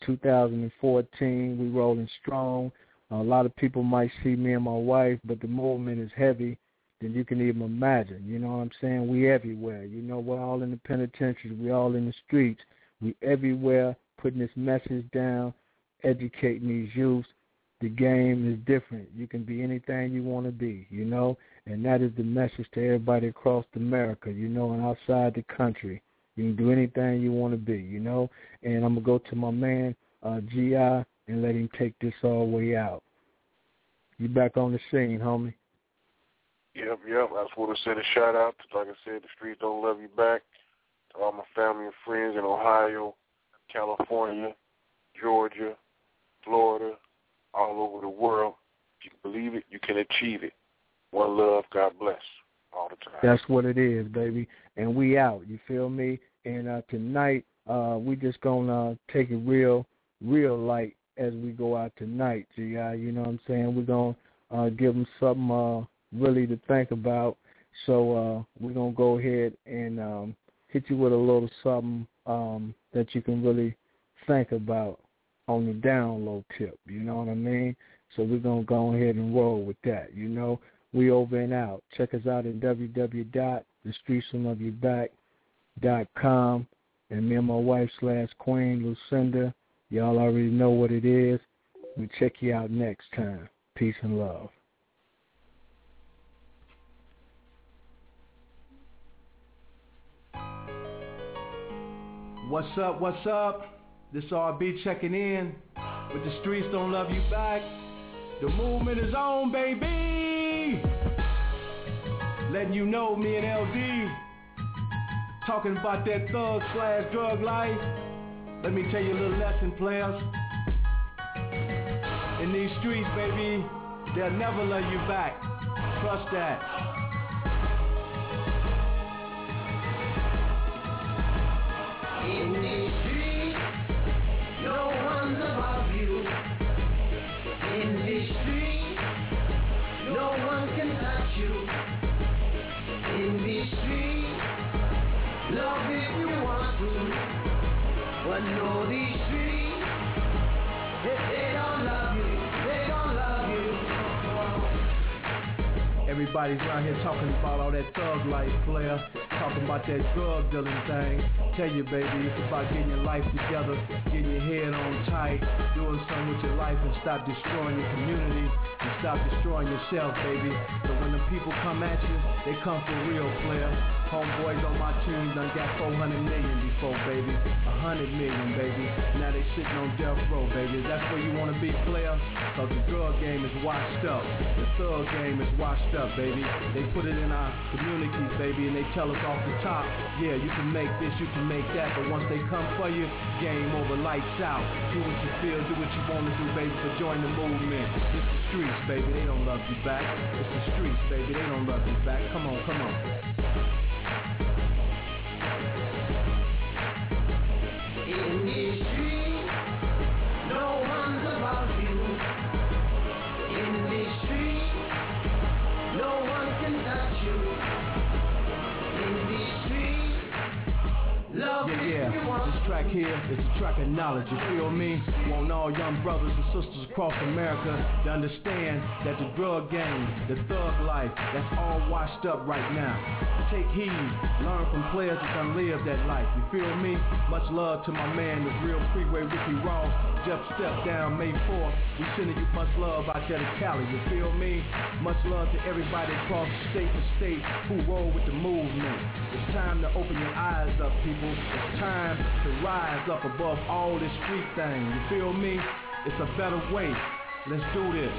2014, we rolling strong. A lot of people might see me and my wife, but the movement is heavy than you can even imagine. You know what I'm saying? We everywhere. You know, we're all in the penitentiaries. We're all in the streets. We everywhere putting this message down, educating these youths. The game is different. You can be anything you want to be, you know, and that is the message to everybody across America, you know, and outside the country. You can do anything you want to be, you know. And I'm going to go to my man, G.I., and let him take this all the way out. You back on the scene, homie. Yep. I just want to send a shout-out to, like I said, The Streets Don't Love You Back, to all my family and friends in Ohio, California, Georgia, Florida, all over the world. If you can believe it, you can achieve it. One love, God bless. All the time. That's what it is, baby. And we out, you feel me? And tonight, we just going to take it real light as we go out tonight, G.I., you know what I'm saying? We're going to give them something really to think about. So we're going to go ahead and hit you with a little something that you can really think about on the down low tip, you know what I mean? So we're going to go ahead and roll with that, you know? We over and out. Check us out at www.thestreetsdon'tloveYouback.com. And me and my wife /Queen, Lucinda, y'all already know what it is. We'll check you out next time. Peace and love. What's up? This RB checking in with The Streets Don't Love You Back. The movement is on, baby. Letting you know, me and LD talking about that thug/drug life. Let me tell you a little lesson, players. In these streets, baby, they'll never love you back. Trust that. In these streets, no one's above you. In these streets, no everybody's around here talking about all that thug life, player. Talking about that drug dealing thing. Tell you, baby, it's about getting your life together, getting your head on tight, doing something with your life and stop destroying your community and stop destroying yourself, baby. So when the people come at you, they come for real, player. Homeboys on my team done got 400 million before, baby. 100 million, baby. Now they sitting on death row, baby. That's where you want to be, player? Cause the drug game is washed up. The thug game is washed up, baby. They put it in our communities, baby, and they tell us off the top, yeah, you can make this, you can make that, but once they come for you, game over, lights out. Do what you feel, do what you want to do, baby, but join the movement. It's the streets, baby, they don't love you back. It's the streets, baby, they don't love you back. Come on, come on. In these streets, no one's about you. In these streets, no one can touch you. In these streets, love yeah. This track here is a track of knowledge, you feel me? Want all young brothers and sisters across America to understand that the drug game, the thug life, that's all washed up right now. Take heed, learn from players that done live that life, you feel me? Much love to my man, the real Freeway Ricky Ross, Jeff Step Down May 4th. We sending you much love out there to Cali, you feel me? Much love to everybody across state to state who roll with the movement. It's time to open your eyes up, people. It's time to rise up above all this street thing, you feel me? It's a better way. Let's do this.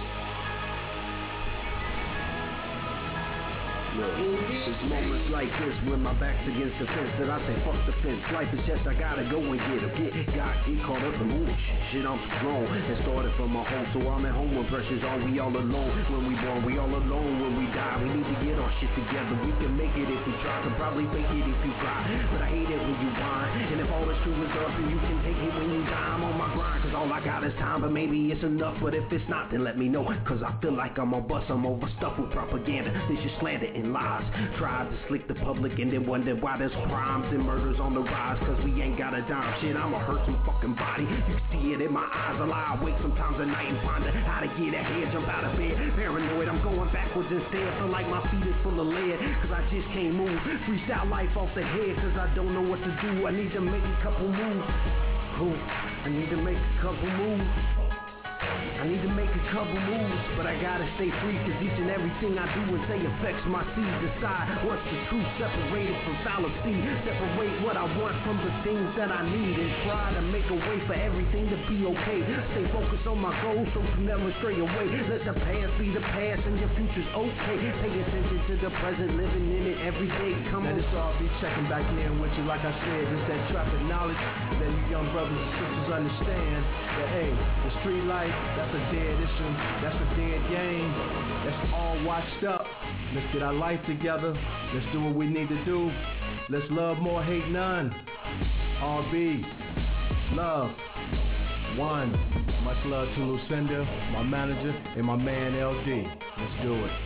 Look, it's moments like this when my back's against the fence that I say fuck the fence. Life is just I gotta go and get caught up in moving shit. I'm strong and started from my home, so I'm at home when pressure's on. We all alone when we born, we all alone when we die. We need to get our shit together. We can make it if we try, can probably fake it if you try. But I hate it when you whine, and if all is true is up, and you can take it when you die. I'm on my grind, cause all I got is time, but maybe it's enough. But if it's not, then let me know, cause I feel like I'm on bus. I'm overstuffed with propaganda. This is slander and lies. Tried to slick the public and then wonder why there's crimes and murders on the rise. Cause we ain't got a dime. Shit, I'ma hurt some fucking body. You can see it in my eyes. I lie awake sometimes at night and ponder how to get ahead. Jump out of bed, paranoid. I'm going backwards instead. Feel like my feet is full of lead, cause I just can't move. Freestyle life off the head, cause I don't know what to do. I need to make a couple moves. I need to make a couple moves. I need to make a couple moves, but I gotta stay free, cause each and everything I do and say affects my seed. Decide what's the truth, separated from fallacy. Separate what I want from the things that I need, and try to make a way for everything to be okay. Stay focused on my goals so you never stray away. Let the past be the past and your future's okay. Pay attention to the present, living in it every day. Come on. Let us all be checking back in with you, like I said, it's that trap of knowledge. Let you young brothers and sisters understand that, hey, the street life, that's a dead issue, that's a dead game, that's all washed up. Let's get our life together, let's do what we need to do, let's love more, hate none. RB, love, one. Much love to Lucinda, my manager, and my man LD. Let's do it.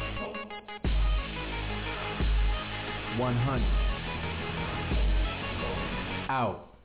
100. Out.